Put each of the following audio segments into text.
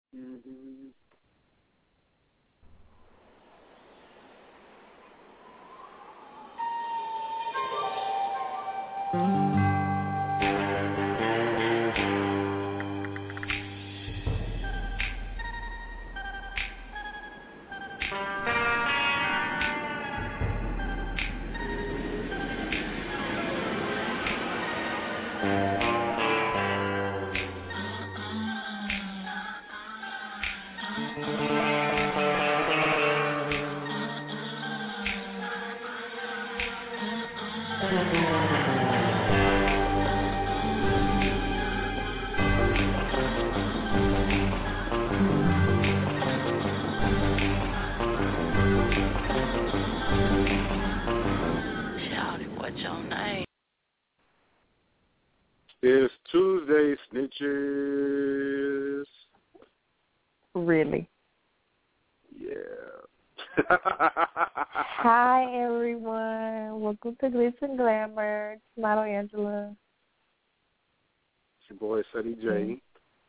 Mm-hmm. It's Tuesday, snitches. Really? Yeah. Hi, everyone. Welcome to Glitz and Glamour. It's Model Angela. It's your boy, Sunny J.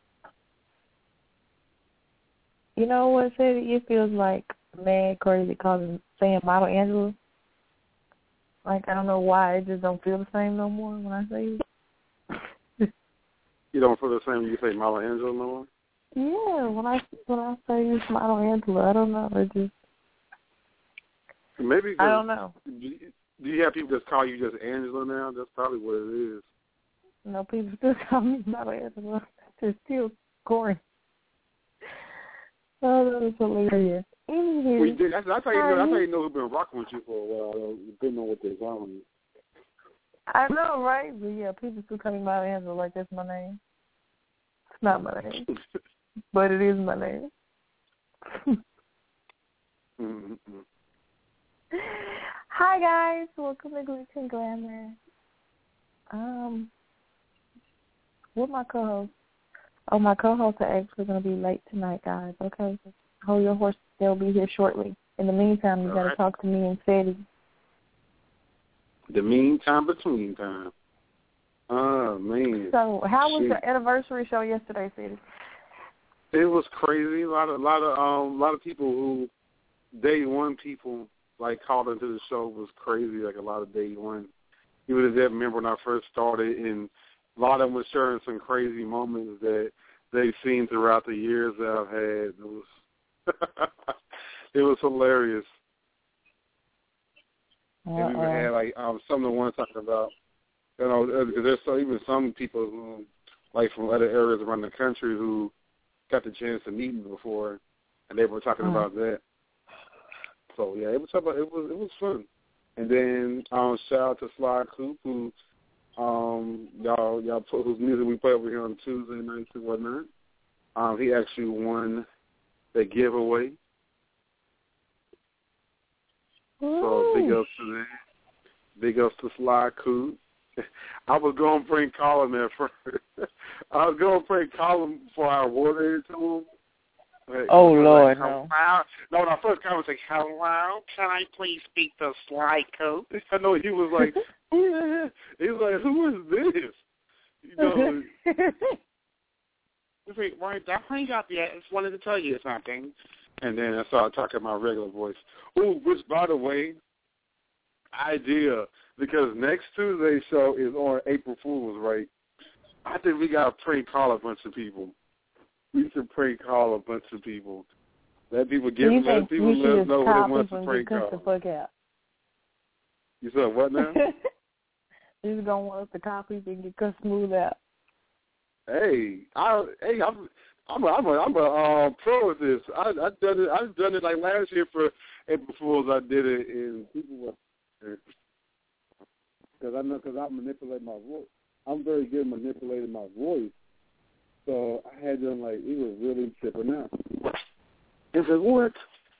You know what, Sadie? It feels like mad crazy saying Model Angela. Like, I don't know why. It just don't feel the same no more when I say it. You don't feel the same when you say Model Angela no more? Yeah, when I say it's Model Angela, I don't know. It just... Maybe I don't know. Do you have people just call you just Angela now? That's probably what it is. No, people still call me Model Angela. It's still corny. Oh, that was hilarious. Anywho, Well, that's how you know who's been rocking with you for a while. Depending on what they're calling you. I know, right? But yeah, people still call me Model Angela like that's my name. It's not my name, but it is my name. Mm-hmm. Hi guys, welcome to Glitz and Glamour. With my co-host. Oh, my co-hosts are actually going to be late tonight, guys. Okay, just hold your horses. They'll be here shortly. In the meantime, you got to talk to me and Sadie. The meantime between time. Oh man. So, how was your anniversary show yesterday, Sadie? It was crazy. A lot of people who day one people like called into the show was crazy. Like a lot of day one. Even as that remember when I first started, and a lot of them were sharing some crazy moments that they've seen throughout the years that I've had. It was hilarious. And we had like some of the ones talking about, you know, because there's even some people who, like from other areas around the country, who got the chance to meet me before, and they were talking about that. So yeah, it was fun. And then shout out to Sly Coop, who y'all whose music we play over here on Tuesday nights and whatnot. He actually won the giveaway. So big ups to that. Big ups to Sly Coop. I was going to prank call him at first. I was going to prank call him before I awarded it to him. But Lord, no. No, the first comment was like, hello, can I please speak to Sly Coop? I know he was like, yeah. He was like, who is this? You know. He's like, right, I hung up yet. I just wanted to tell you something. And then I started talking my regular voice. Oh, which, by the way, idea, because next Tuesday's show is on April Fool's, right? I think we got to prank call a bunch of people. We should prank call a bunch of people. Let people let us know who they want to prank call. The fuck out. You said what now? You're going to want us to call people and get cut smooth out. I'm a pro at this. I've done it like last year for April Fools. I did it, and people were because I manipulate my voice. I'm very good at manipulating my voice. So I had them like he was really tripping out. He said, "What?"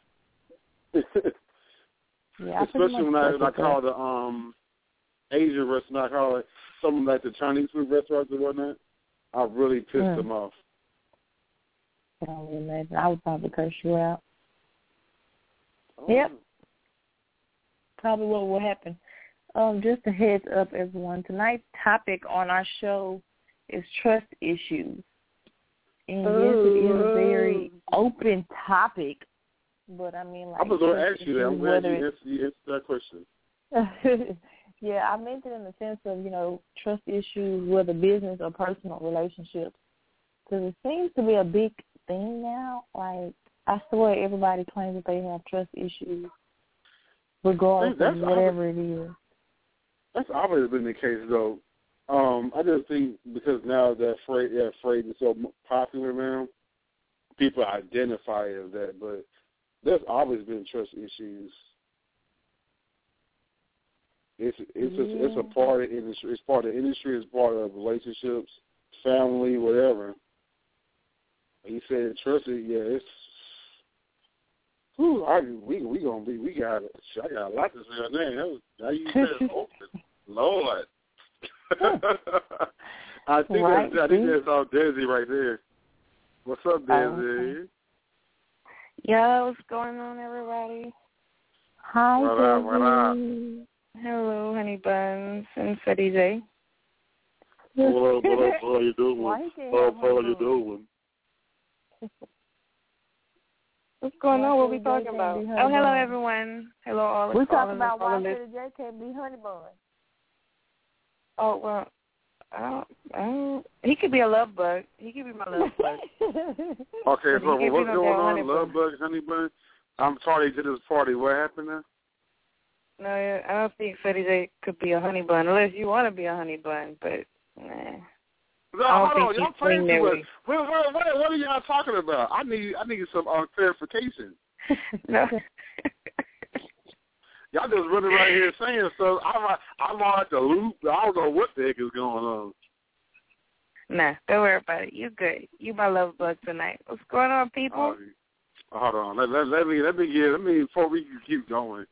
Yeah, especially when I call the Asian restaurant, I call it something like the Chinese food restaurants and whatnot. I really pissed them off. I can only imagine. I would probably curse you out. Oh. Yep. Probably what will happen. Just a heads up, everyone. Tonight's topic on our show is trust issues. And yes, it is a very open topic, but I mean, like, I was going to ask you that. I'm glad you answered that question. Yeah, I meant it in the sense of, trust issues, whether business or personal relationships. Because it seems to be a big thing now. Like, I swear everybody claims that they have trust issues, regardless of whatever it is. That's always been the case, though. I just think because now that phrase is so popular now, people identify as that. But there's always been trust issues. It's a part of the industry. It's part of the industry. It's part of relationships, family, whatever. You said trust it, yeah. It's I got a lot to say on that. Now you said open, Lord. I think that's all Desi right there. What's up, Desi? Yo, what's going on, everybody? Hi, Desi. Hello, honey buns and Fetty J. What are you doing? How are you doing? What's going on? What are we talking about? Oh, hello, everyone. Hello, all. We're talking about why Fetty J can't be honey bun. Oh, well, I don't, he could be a love bug. He could be my love bug. Okay, so what's going on? Love bug, honey bun? I'm sorry to this party. What happened there? No, I don't think Fetty J could be a honey bun unless you want to be a honey bun, but nah. No, hold on. Y'all playing too much. What are y'all talking about? I need some clarification. No. Y'all just running right here saying stuff. I'm on the loop. I don't know what the heck is going on. Nah, don't worry about it. You good. You my love bug tonight. What's going on, people? Hold on. Let me before we can keep going.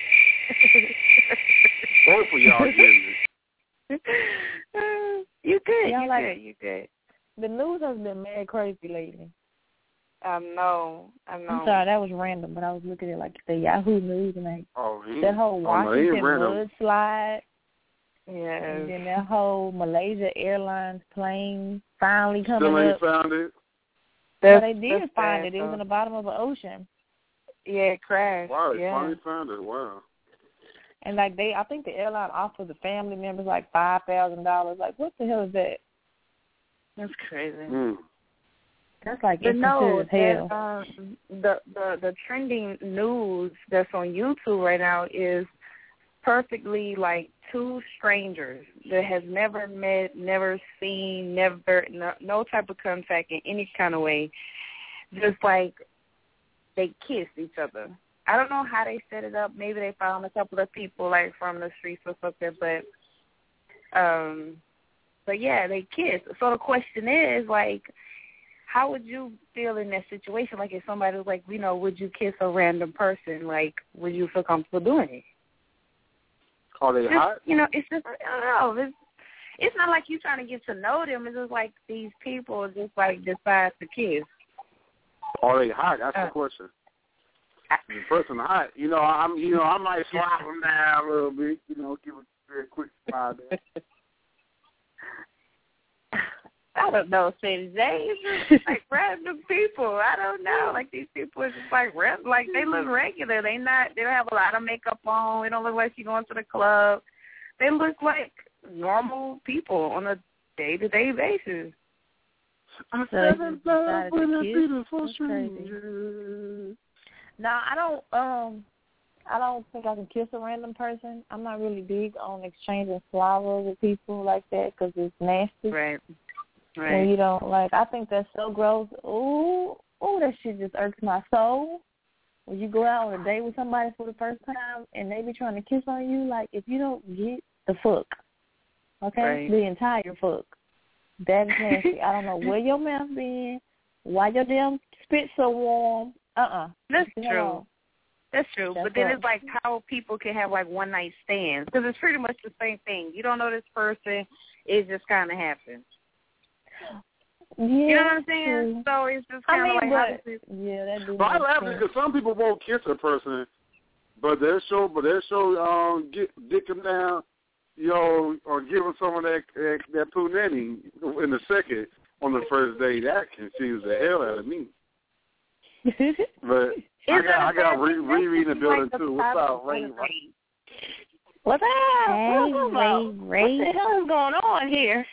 Both of y'all getting it. You good. Yeah, you good. The news has been mad crazy lately. I know. I'm sorry, that was random, but I was looking at like the Yahoo News and that whole Washington mudslide. Yes. And then that whole Malaysia Airlines plane finally coming Still ain't up. found it? Well, they did find it. It was in the bottom of the ocean. Yeah, it crashed. Wow, they finally found it. Wow. And I think the airline offered the family members like $5,000. Like, what the hell is that? That's crazy. That's like inconsiderate as hell. The trending news that's on YouTube right now is perfectly like two strangers that has never met, never seen, no type of contact in any kind of way. Just like they kissed each other. I don't know how they set it up. Maybe they found a couple of people like from the streets or something, but yeah, they kissed. So the question is, like, how would you feel in that situation? Like, if somebody was like, would you kiss a random person? Like, would you feel comfortable doing it? Are they hot? It's just, I don't know. It's not like you trying to get to know them. It's just like these people just like decide to kiss. Are they hot? That's the question. The person hot, I might slide them down a little bit, give a very quick slide there. I don't know, Sadie J. It's just like random people. I don't know. Like, these people are just like random. Like, they look regular. They don't have a lot of makeup on. They don't look like she's going to the club. They look like normal people on a day-to-day basis. I said in love when I see the full stranger. No, I don't think I can kiss a random person. I'm not really big on exchanging saliva with people like that because it's nasty. Right. When you don't I think that's so gross. Ooh, that shit just irks my soul. When you go out on a date with somebody for the first time and they be trying to kiss on you, like, if you don't get the fuck, okay, the entire fuck, that's nasty. I don't know where your mouth been, why your damn spit so warm. That's true. That's true. But then it's like how people can have like one night stands because it's pretty much the same thing. You don't know this person, it just kind of happens. Yeah, you know what I'm saying? True. So it's just kind of that do. But I laugh because some people won't kiss a person, but they'll show dick them down, or give them some of that punani in the second on the first day. That confuses the hell out of me. But I got Riri in the building too. What's up, Ray? What's up? Hey, Ray. What the hell is going on here?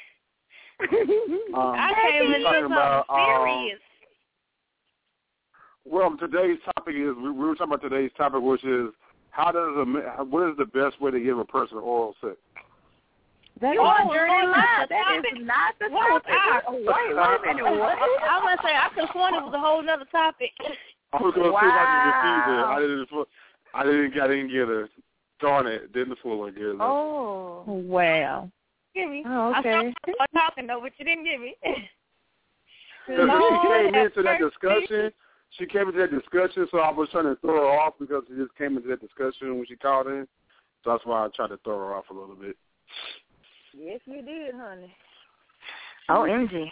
I came into something serious. Well, today's topic is we were talking about today's topic, which is what is the best way to give a person oral sex? That is not the topic. Wait a minute. What? I was going to say, I could have sworn it was a whole other topic. I was going to see if I could defeat it. I didn't get her. Darn it. Didn't fool her. Get her. Oh, wow. Give me. Oh, okay. I was talking, though, but you didn't give me. She came into that discussion. She came into that discussion, so I was trying to throw her off because she just came into that discussion when she called in. So that's why I tried to throw her off a little bit. Yes, you did, honey. Oh, MG.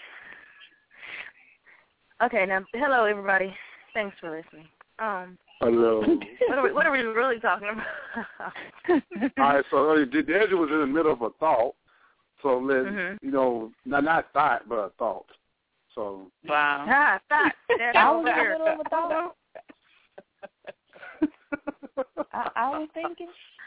Okay, now, hello, everybody. Thanks for listening. Hello. What are we really talking about? All right, so Deja was in the middle of a thought. So let's, not thought, but a thought. So. Wow. Thought. I was in the middle of a thought. I was thinking.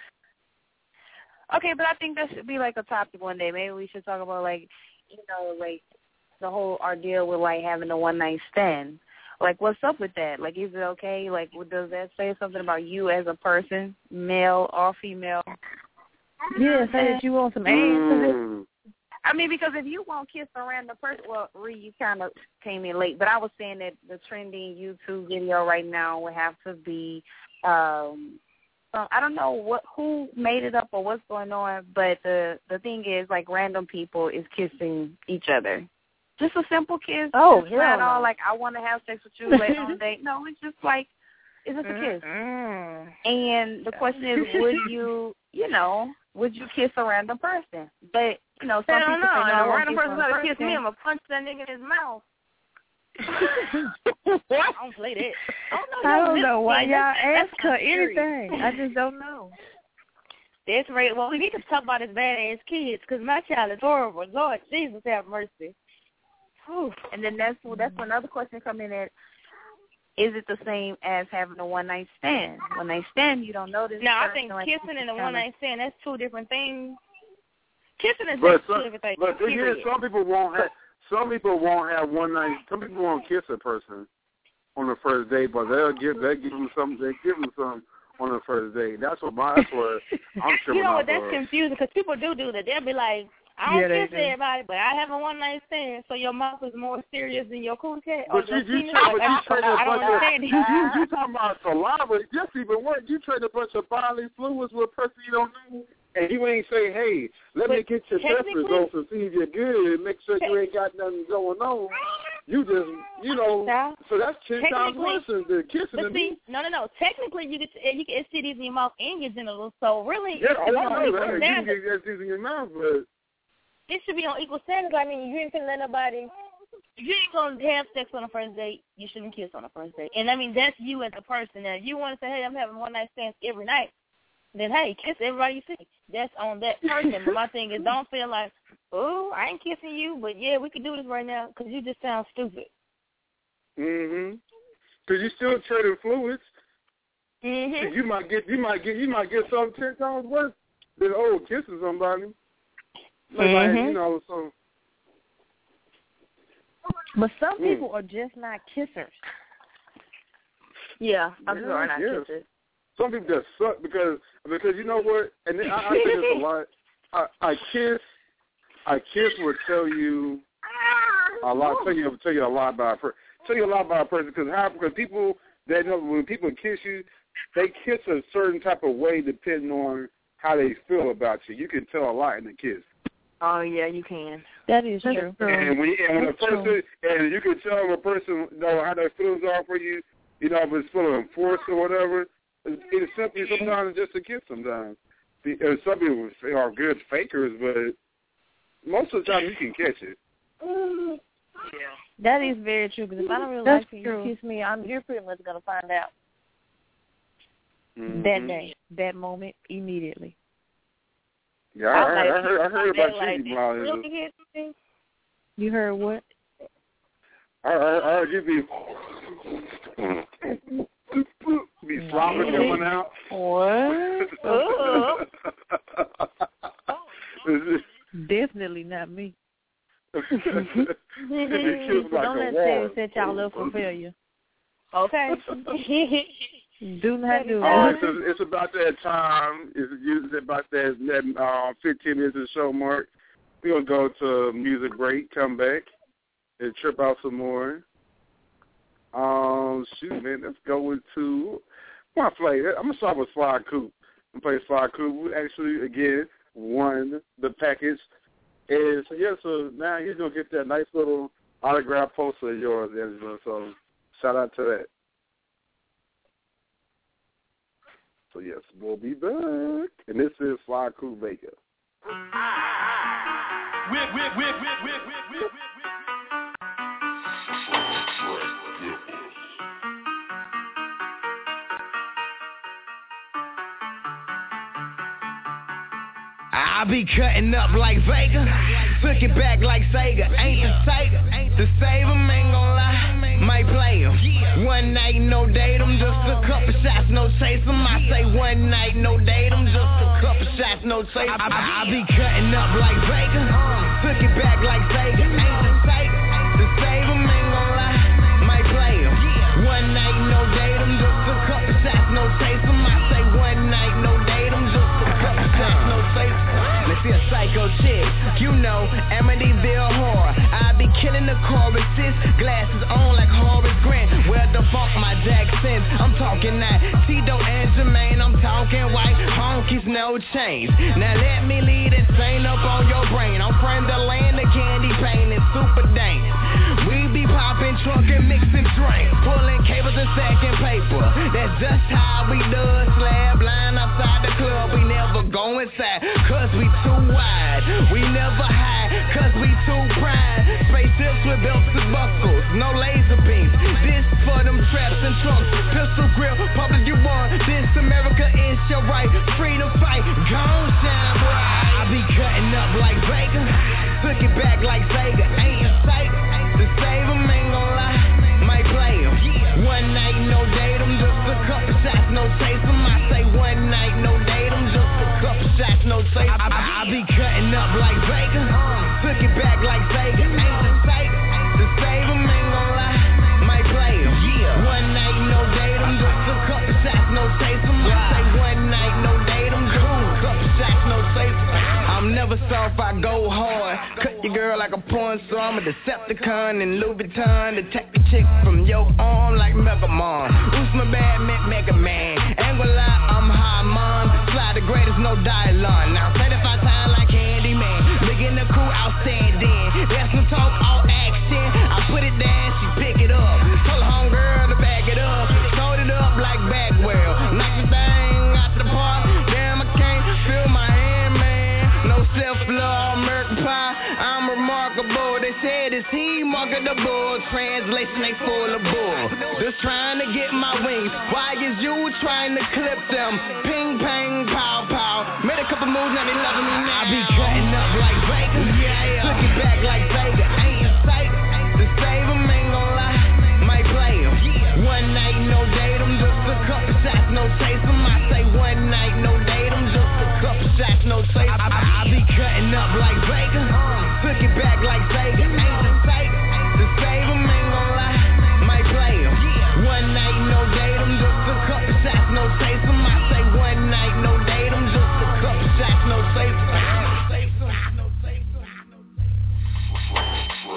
Okay, but I think that should be like a topic one day. Maybe we should talk about like the whole ordeal with like having a one-night stand. Like, what's up with that? Like, is it okay? Like, does that say something about you as a person, male or female? Yeah, say that you want some answers. I mean, because if you won't kiss a random person, well, Ree, you kind of came in late, but I was saying that the trending YouTube video right now would have to be, I don't know who made it up or what's going on, but the thing is, like, random people is kissing each other. Just a simple kiss. Oh, it's not all like, I want to have sex with you later on the date. No, it's just like, it's just a kiss. And the question is, would you kiss a random person? But, some people say, no, a random person going to kiss me, I'm going to punch that nigga in his mouth. I don't play that. I don't know why y'all ask her anything. I just don't know. That's right. Well, we need to talk about his badass kids because my child is horrible. Lord Jesus, have mercy. Whew. And then that's another question coming in at, is it the same as having a one-night stand? One-night stand, you don't know this. No, I think kissing and a one-night stand, that's two different things. Kissing is two different things. But here, some people won't have one night. Some people won't kiss a person on the first date, but they give them something. They give them something on the first date. That's what I'm sure. You know what? That's confusing because people do that. They'll be like, I don't kiss everybody, but I have a one-night stand, so your mouth is more serious than your cool cat. But you talking about saliva. Just even worse. You trade a bunch of bodily fluids with a person you don't know, and you ain't say, hey, let me get your test results and see if you're good and make sure you ain't got nothing going on. You just, so that's 10 times worse than the kissing. But see, no. Technically, you get STDs in your mouth and your genitals, so really, yeah, I know that. You can get STDs in your mouth, but it should be on equal standards. I mean, you ain't gonna let nobody. If you ain't gonna have sex on the first date, you shouldn't kiss on the first date. And I mean, that's you as a person. Now, if you want to say, hey, I'm having one night stands every night, then hey, kiss everybody you see. That's on that person. But my thing is, don't feel like, oh, I ain't kissing you, but yeah, we can do this right now because you just sound stupid. Because you still trading fluids. You might get something 10 times worse than kissing somebody. So. But some people are just not kissers. Yeah, I'm sorry, not kissers. Some people just suck because you know what? And I say this a lot. I kiss will tell you a lot. Tell you a lot about a person. Tell you a lot about a person because people they know when people kiss you, they kiss a certain type of way depending on how they feel about you. You can tell a lot in a kiss. Oh yeah, you can. That is true. And when a person, and you can tell a person how their feelings are for you. If it's feeling forced or whatever. It's simply sometimes just a kiss. Sometimes some people are good fakers, but most of the time you can catch it. Yeah, that is very true. Because if I don't really like you, you kiss me, you're pretty much gonna find out that day, that moment, immediately. Yeah, I heard about you, Molly. You heard what? I heard you be. Robert coming out. What? Definitely not me. Don't let Terry set y'all up for failure. Okay. Do not do it. All right, so it's about that time. It's about that 15 minutes of the show mark. We're going to go to a music break, come back, and trip out some more. Shoot, man, let's go into I'm going to start with Sly Coop. I'm going to play Sly Coop. We actually, again, won the package. And so now he's going to get that nice little autograph poster of yours, Angela. So shout out to that. So, yes, we'll be back. And this is Sly Coop Baker. I be cutting up like Vega, took it back like Sega. Ain't the Sega, to save him, ain't gon' lie, might play him. One night, no date him, just a couple shots, no chase him. I say one night, no date him, just a couple shots, no chase him. I be cutting up like Vega, took it back like Sega. Ain't the Sega, to save him, ain't gon' lie, might play him. One night, no date him, just a couple shots, no chase him. I say one night, no date him, just a couple shots, no chase him. Let's see a psycho chick, you know, Amityville horror. I be killing the choruses, glasses on like Horace Grant. Where the fuck my Jacksons? I'm talking that Tito and Jermaine. I'm talking white honkies, no change. Now let me lead this thing up on your brain. I'm from the land of candy paint and super dank. We be popping trunk and mixing drink, pulling cables and stacking paper. That's just how we do it. Slab line outside the club, we never go inside, cause we too wide. We never hide, cause we too pride. Spaceships with belts and buckles, no laser beams. This for them traps and trunks, pistol grip, public you want. This America is your right, freedom fight, gon' shine bright. I be cutting up like Vega, took it back like Sega. Ain't in sight, to save him, ain't gon' lie, might play him. One night, no date him, just a couple shots, no chase him. I say one night, no date him, just a couple shots, no chase him. I be cutting up like Vega, took it back like Sega. Ain't the sight, to save him, ain't gon' lie, might play him. One night, no date him, just a couple shots, no chase him. I say one night, no date him, just a couple shots, no chase him. I'm never soft, I go hard. Cut your girl like a porn star. I'm a Decepticon and Louboutin. Detect the chick from your arm like Megamon. Who's my bad Mega Man? Ain't gonna lie, I'm high, mom. Fly the greatest, no dialogue. Now 35 times like Candyman. Look in the crew, outstanding. There's some talk, all action. I put it down, she pick it up. Told her homegirl to back it up. Sold it up like Bagwell. Knock the thing out the park. Damn, I can't feel my hand, man. No self-love, American pie. I'm remarkable. They said it's he marketable. Translation, they full of bull. Just trying to get my wings. Why is you trying to clip them? Ping, pang, pow, pow. Made a couple moves, now they loving me now. I be cutting up like Vega. Took it back like Vega. Ain't in sight, to save him, ain't gon' lie, might play him. One night, no date him, just a couple shots, no chase him. I say one night, no date him, just a couple shots, no chase him. I be cutting up like Vega, took it back like Sega. Ain't the sight, to save him, ain't gon' lie, might play him. One night, no date him, just a couple shots, no chase him. I say one night, no date him, just a couple shots, no chase him.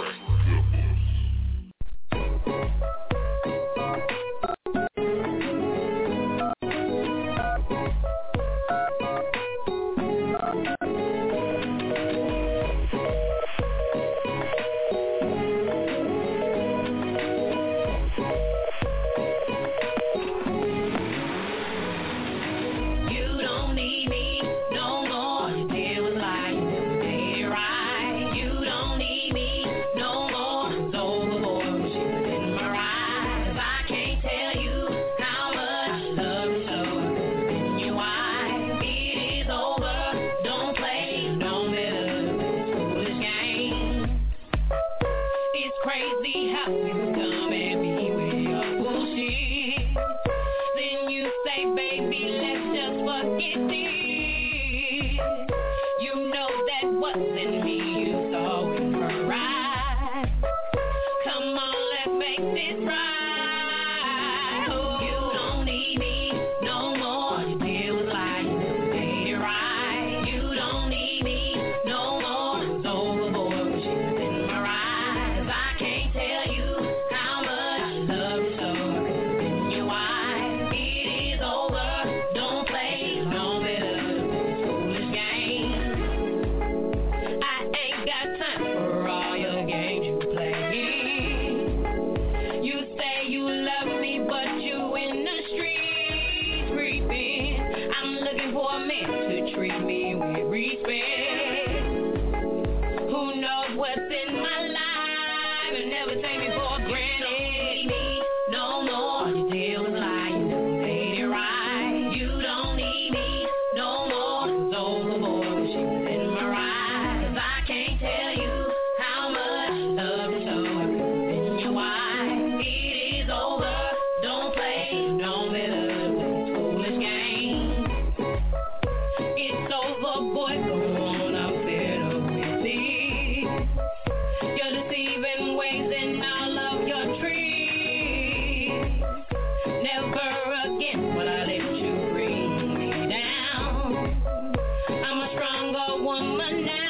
it did. You know that what's in me you saw in her eyes. Come on, let's make this right. Oh, you don't need me no more. You deal with life, you made it right. You don't need me no more. It's overboard, but she's in my eyes. I can't tell you how much I love you so. I could in your eyes. It is over. Don't play no better foolish games. I ain't got time for all your games you play. You say you love me, but you in the streets creeping. I'm looking for a man to treat me with respect. Who knows what's in my life and never take me for granted. Me no more. You deal with lying, never made it right. You don't need me no more. It's overboard when she was in my eyes. I can't tell you how much I love you so. I could in your eyes. It is over. Don't play no better with foolish games. It's over, boy. Go on. I'm fed up with it. Your deceiving ways and all of your tricks. Never again will I let you bring me down. I'm a stronger woman now.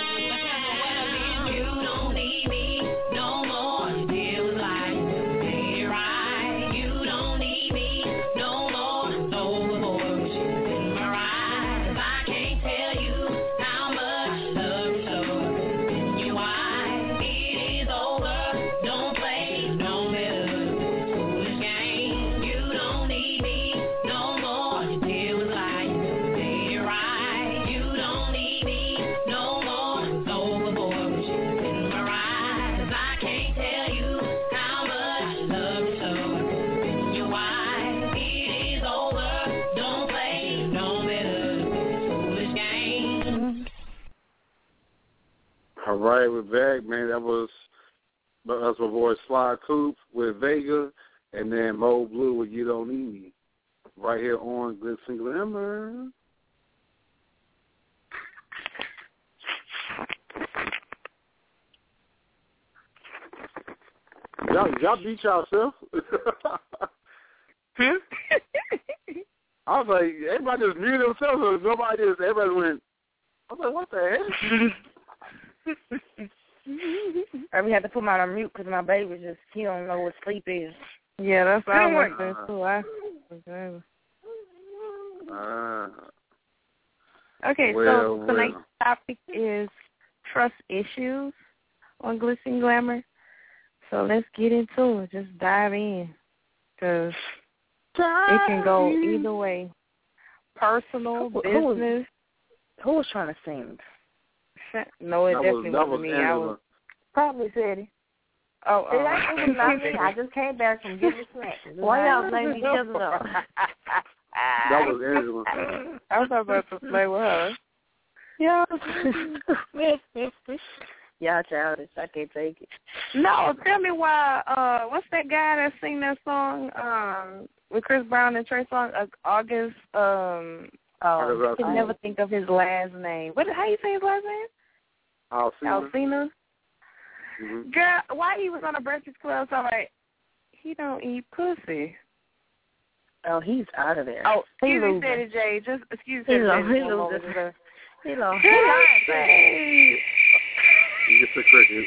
You don't need me no more. You deal with life, never made it right. You don't need me no more. It's overboard when she was in my eyes. I can't tell you how much I love you so. I could in your eyes. It is over. Don't play no better foolish games. You don't need me no more. You deal with life, never made it right. You don't need me no more. It's overboard when she was in my eyes. I can't tell you how much I love you so. I could in your eyes. It is over. Don't play no better foolish games. All right, we're back, man. That was my boy Sly Coop with Vega, and then Mo Blue with You Don't Need Me. Right here on Glitz and Glamour. Y'all beat yourself. I was like, everybody just muted themselves. Everybody went, I was like, what the heck? I had to put mine on mute because my baby he don't know what sleep is. Yeah, that's what I was too. Okay, so tonight's topic is trust issues on Glitz and Glamour. So let's get into it. Just dive in, because it can go either way. Personal, business. Who was trying to sing? No, it definitely wasn't me. I was probably Sadie. Oh, it was not me. I just came back from getting snacks. Why y'all blaming each other though? That was Angela. I was about to play with her. Yeah. Y'all childish. I can't take it. No, tell me why. What's that guy that sing that song with Chris Brown and Trey Songz? August. I can never think of his last name. How you say his last name? Alcina. Mm-hmm. Girl, why he was on the Breakfast Club? So like, he don't eat pussy. Oh, he's out of there. Oh, excuse me, Sadie J. Just excuse me. He lost. You get the cricket.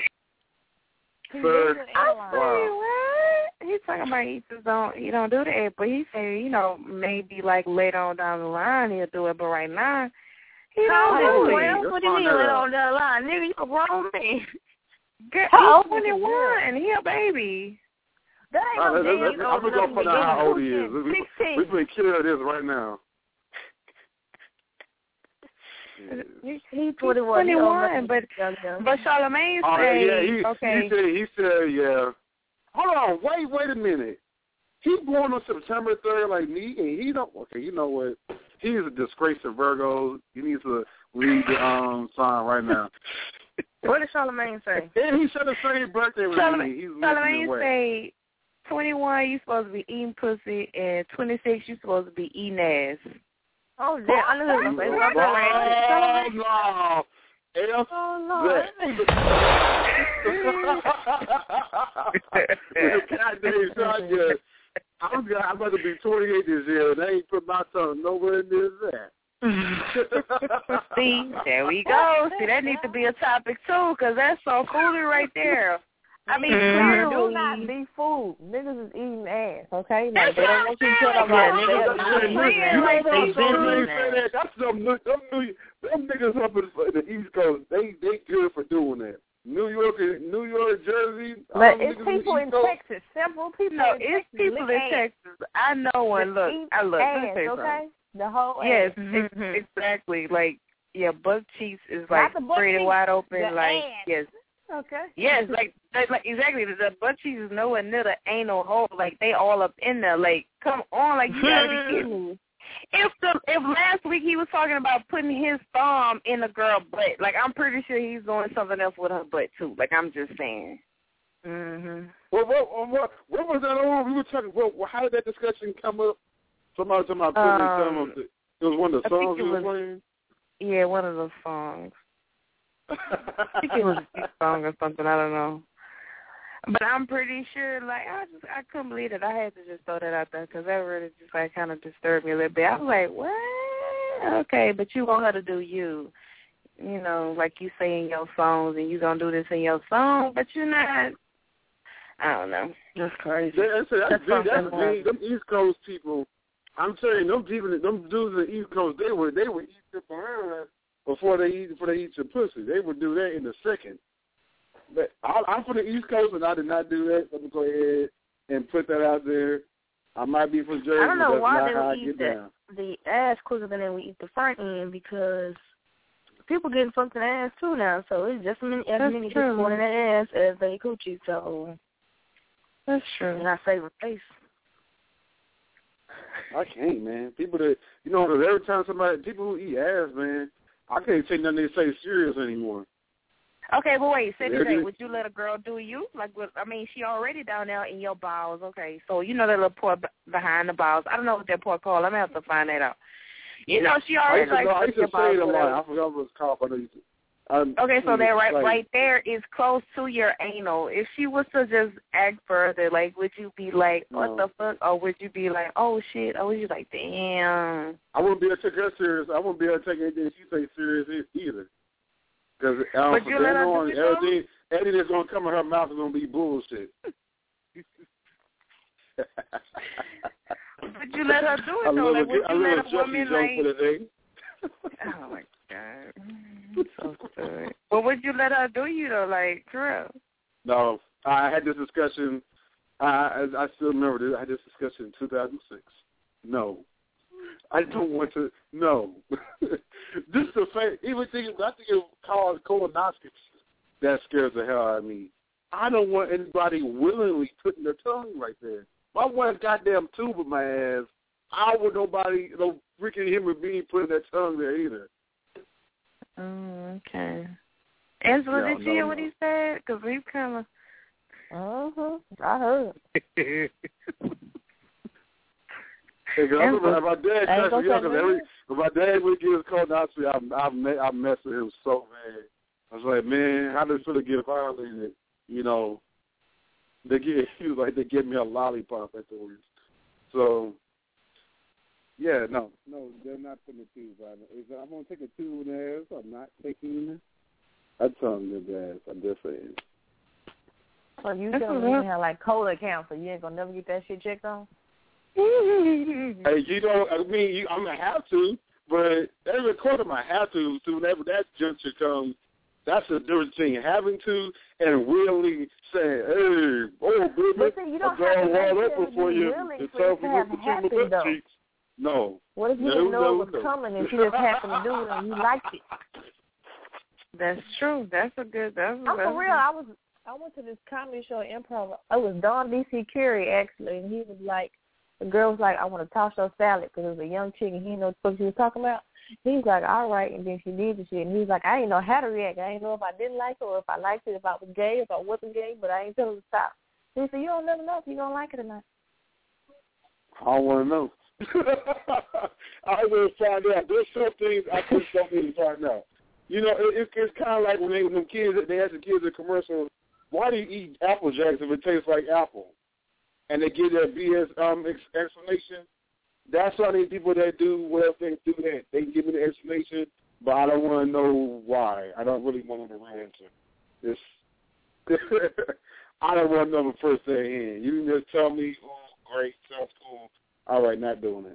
Wow. What? He's talking about he don't do that, but he said, maybe like later on down the line he'll do it, but right now he don't do it. What do you mean later on down the line? Nigga, you a grown man. Girl, he's 21. He a baby. I'm going to go find out how old he is. We've been killing this right now. He's 21, but Charlamagne said, he said, yeah. Hold on, wait a minute. He born on September 3rd like me, and he don't. Okay, you know what? He is a disgrace to Virgos. He needs to leave the sign right now. What did Charlamagne say? And he said the same birthday with me. Charlamagne say 21, you supposed to be eating pussy, and 26, you supposed to be eating ass. Oh, damn. I knew it was going to no. Oh, Lord. Goddamn, so I'm about to be 28 this year, and I ain't put my tongue nowhere near that. See, there we go. See, that needs to be a topic, too, because that's so cool right there. I mean, clearly. Do not be fooled. Niggas is eating ass, okay? Like, they don't want you to tell them that. That's them niggas up in the East Coast. They good for doing that. New York, Jersey. But it's people in Texas. Several people. No, it's people in Texas. I know one. Look, ass, okay? The whole yes, ass. exactly. Like, yeah, butt cheeks is like pretty wide open. Like, ass. yes. Okay. Yes, like exactly. The butt cheeks is nowhere near the anal hole. Like, they all up in there. Like, come on, like, you gotta be kidding me. If last week he was talking about putting his thumb in a girl's butt, like, I'm pretty sure he's doing something else with her butt too. Like, I'm just saying. Mhm. What was that on? We were talking. Well, how did that discussion come up? Somebody talking about putting his thumb up. It was one of the songs you were playing. Yeah, one of those songs. I think it was a song or something. I don't know. But I'm pretty sure, like, I couldn't believe it. I had to just throw that out there because that really just, like, kind of disturbed me a little bit. I was like, what? Okay, but you want her to do you. You know, like you say in your songs, and you going to do this in your song, but you're not. I don't know. That's crazy. That's them East Coast people. I'm telling you, them dudes in the East Coast, they would eat the banana before they eat your pussy. They would do that in a second. But I'm from the East Coast, and I did not do that. Let me go ahead and put that out there. I might be from Jersey. I don't know but why that's they not would eat the ass quicker than they would eat the front end, because people getting fucked in the ass too now. So it's just as many people wanting that ass as they coochie. So that's true. And I favor face. I can't, man. People that, because every time people who eat ass, man, I can't take nothing they say serious anymore. Okay, but wait, say today, would you let a girl do you? Like, she already down there in your bowels. Okay, so that little part behind the bowels. I don't know what that part called. I'm going to have to find that out. She already I used to say it a lot. I forgot what it's called. Okay, so that right there is close to your anal. If she was to just act further, like, would you be like, what the fuck? Or would you be like, oh, shit? Or would you like, damn? I wouldn't be able to take her serious. I wouldn't be able to take anything she say serious either. Because you let her do anything that's going to come in her mouth is going to be bullshit. Would you let her do it, though? Like, would you let a woman, like... Oh, my God. So stupid. But would you let her do you, though, like, for real? No. I had this discussion. I still remember this. I had this discussion in 2006. No. I don't want to. No. This is the fact. I think it's called colonoscopy that scares the hell out of me. I don't want anybody willingly putting their tongue right there. If I want a goddamn tube in my ass, I don't want nobody, no freaking human being putting their tongue there either. Oh, okay. Angela, did you hear what he said? Because he's kind of... I heard. My dad cussed me out because my dad would give his colonoscopy, I messed with him so bad. I was like, man, how does it feel to get violated? He was like, they give me a lollipop afterwards. So, yeah, no, they're not putting a tube on it. I'm going to take a tube in the ass. I'm not taking a tongue in the ass. I'm just saying. So you telling me you have like colon cancer, you ain't going to never get that shit checked on? Hey, I'm going to have to, but every quarter I have to. So whenever that juncture comes, that's the difference between having to and really saying, hey, baby, listen, you don't have to necessarily be willing for it to have happened, though. No. What if you didn't know it was coming and she just happened to do it and you liked it? That's true. I'm for real. I went to this comedy show, Improv. It was Don D.C. Curry, actually, and he was like, the girl was like, I want to toss your salad, because it was a young chick and he didn't know what the fuck she was talking about. He's like, all right, and then she did the shit. And he's like, I didn't know how to react. I didn't know if I didn't like it or if I liked it, if I was gay, if I wasn't gay, but I ain't tell her to stop. He said, you don't never know if you're going to like it or not. I don't want to know. I will find out. There's some things I just don't need to find out. You know, it's kind of like when them kids, they ask the kids in commercials, why do you eat Apple Jacks if it tastes like apple? And they give their BS explanation. That's why these people that do whatever things do that. They give me the explanation, but I don't want to know why. I don't really want to know the real answer. I don't want to know the first thing in. You can just tell me, oh, great, sounds cool. All right, not doing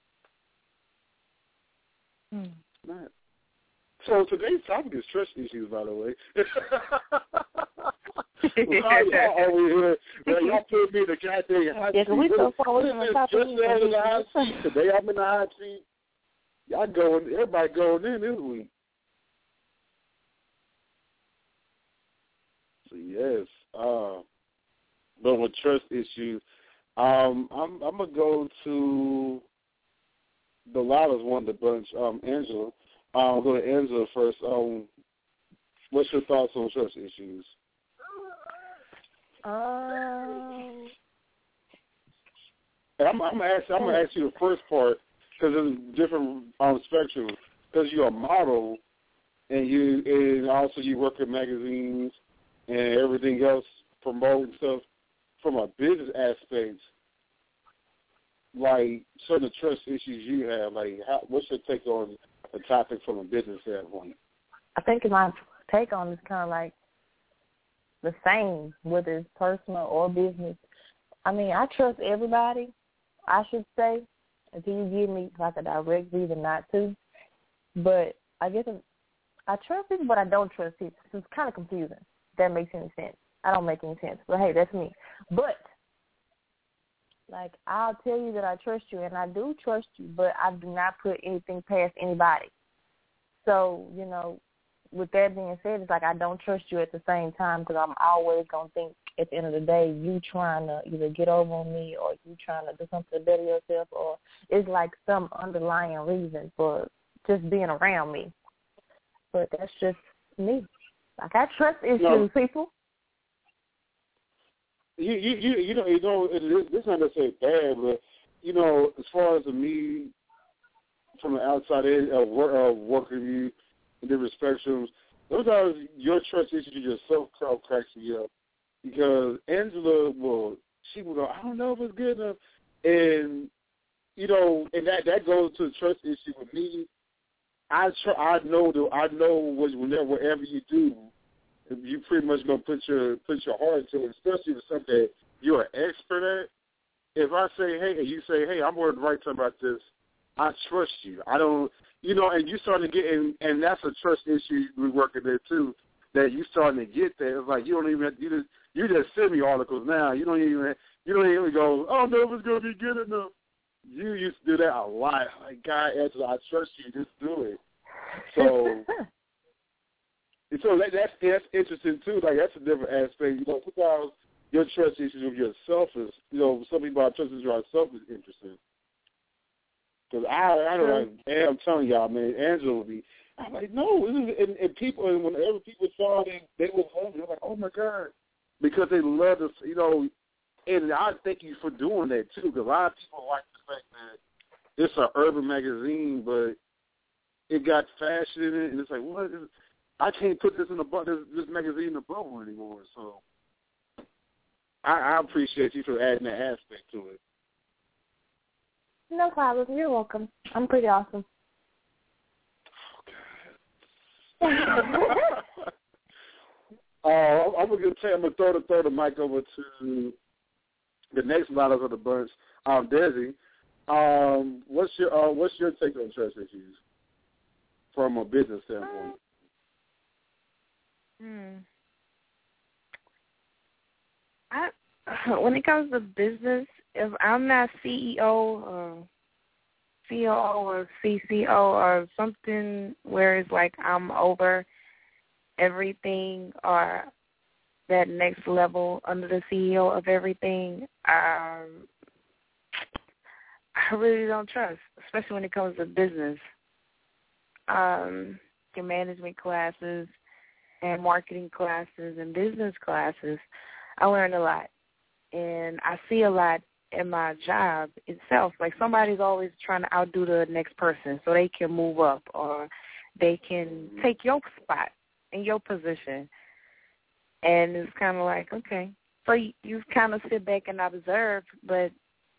it. Not. So today's topic is trust issues, by the way. Y'all put me in the goddamn hot seat. We so far away from the topic. Today I'm in the hot seat. Y'all going, everybody going in this week. So yes, but with trust issues, I'm gonna go to the loudest one of the bunch, Angela. I'll go to Angela first. What's your thoughts on trust issues? I'm gonna ask you the first part because there's different spectrum. Because you're a model, and also you work in magazines and everything else, promoting stuff from a business aspect. Like certain trust issues you have, like what's your take on the topic from a business standpoint? I think my take on it is kind of like the same, whether it's personal or business. I mean, I trust everybody, I should say, until you give me like a direct reason not to. But I guess I trust people, but I don't trust people. So it's kind of confusing, if that makes any sense. I don't make any sense. But, hey, that's me. But, like, I'll tell you that I trust you, and I do trust you, but I do not put anything past anybody. So, you know, with that being said, it's like I don't trust you at the same time because I'm always going to think at the end of the day you trying to either get over on me or you trying to do something to better yourself, or it's like some underlying reason for just being around me. But that's just me. Like, I trust issues, people. You know, this is not necessarily bad, but, you know, as far as me from the outside of working you in different spectrums, those are your trust issues yourself cracks me up. Because Angela she will go, I don't know if it's good enough. And, you know, and that goes to the trust issue with me. I know whatever you do, you pretty much gonna put your heart into it, especially with something that you're an expert at. If I say, hey, and you say, hey, I'm going to write something about this, I trust you. I don't, you know, and you starting to get, and that's a trust issue we're working there too. That you starting to get there. It's like you don't even you just send me articles now. You don't even go, oh no, it's gonna be good enough. You used to do that a lot. Like, God, Angela, I trust you. Just do it. So. So that's interesting too. Like, that's a different aspect. You know, sometimes your trust issues with yourself is, you know, some people are trust issues with yourself is interesting. Because I don't know. I'm telling y'all, man, Angela will be. I'm like, no, and people, and whenever people saw it, they were home. They're like, oh my God, because they love us, you know. And I thank you for doing that too, because a lot of people like the fact that it's an urban magazine, but it got fashion in it, and it's like, what? I can't put this in this magazine in the bubble anymore. So I appreciate you for adding that aspect to it. No problem. You're welcome. I'm pretty awesome. Oh, I'm gonna throw the mic over to the next model of the bunch, Desi. What's your take on trust issues from a business standpoint? When it comes to business, if I'm not CEO or COO or CCO or something where it's like I'm over everything or that next level under the CEO of everything, I really don't trust, especially when it comes to business. Your management classes and marketing classes and business classes, I learned a lot. And I see a lot at my job itself. Like somebody's always trying to outdo the next person so they can move up or they can take your spot in your position. And it's kind of like, okay. So you kind of sit back and observe, but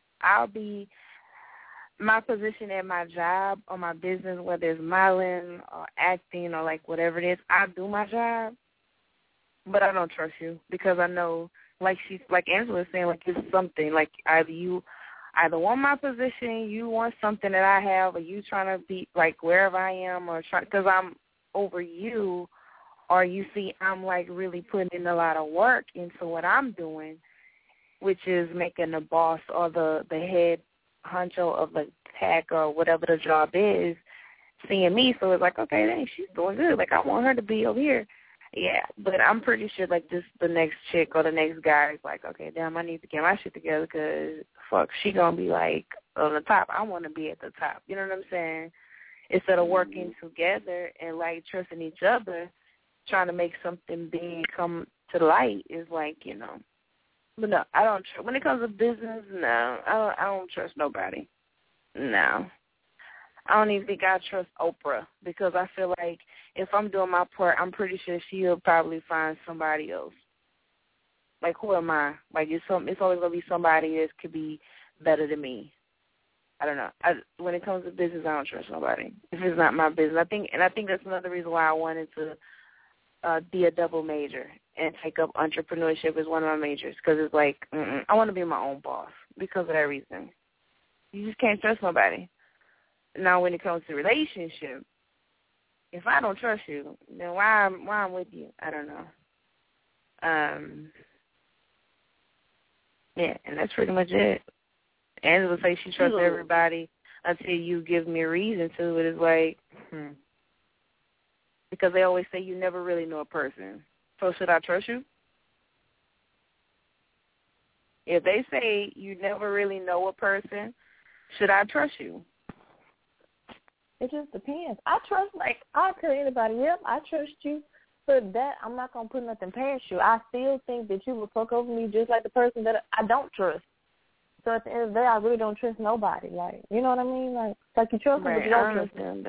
my position at my job or my business, whether it's modeling or acting or like whatever it is, I do my job, but I don't trust you because I know, like Angela was saying, like it's something, like either want my position, you want something that I have, or you trying to be like wherever I am or try because I'm over you, or you see I'm like really putting in a lot of work into what I'm doing, which is making the boss or the head honcho of the tech or whatever the job is seeing me. So it's like, okay, dang, she's doing good. Like, I want her to be over here. Yeah, but I'm pretty sure, like, the next chick or the next guy is like, okay, damn, I need to get my shit together because, fuck, she going to be, like, on the top. I want to be at the top. You know what I'm saying? Instead of working together and, like, trusting each other, trying to make something big come to the light is like, you know. But no, I don't. When it comes to business, no, I don't trust nobody. No, I don't even think I trust Oprah because I feel like if I'm doing my part, I'm pretty sure she'll probably find somebody else. Like, who am I? Like, it's always gonna be somebody that could be better than me. I don't know. When it comes to business, I don't trust nobody. If it's not my business, I think that's another reason why I wanted to be a double major and take up entrepreneurship as one of my majors because it's like I want to be my own boss because of that reason. You just can't trust nobody. Now, when it comes to relationship, if I don't trust you, then why I'm with you? I don't know. Yeah, and that's pretty much it. Angela say she trusts everybody until you give me a reason to. It is like, because they always say you never really know a person. So should I trust you? If they say you never really know a person, should I trust you? It just depends. I trust, like, I'll tell anybody, yep, I trust you. But that, I'm not going to put nothing past you. I still think that you will fuck over me just like the person that I don't trust. So at the end of the day, I really don't trust nobody. Like, you know what I mean? Like, it's like you trust them, but you don't trust them.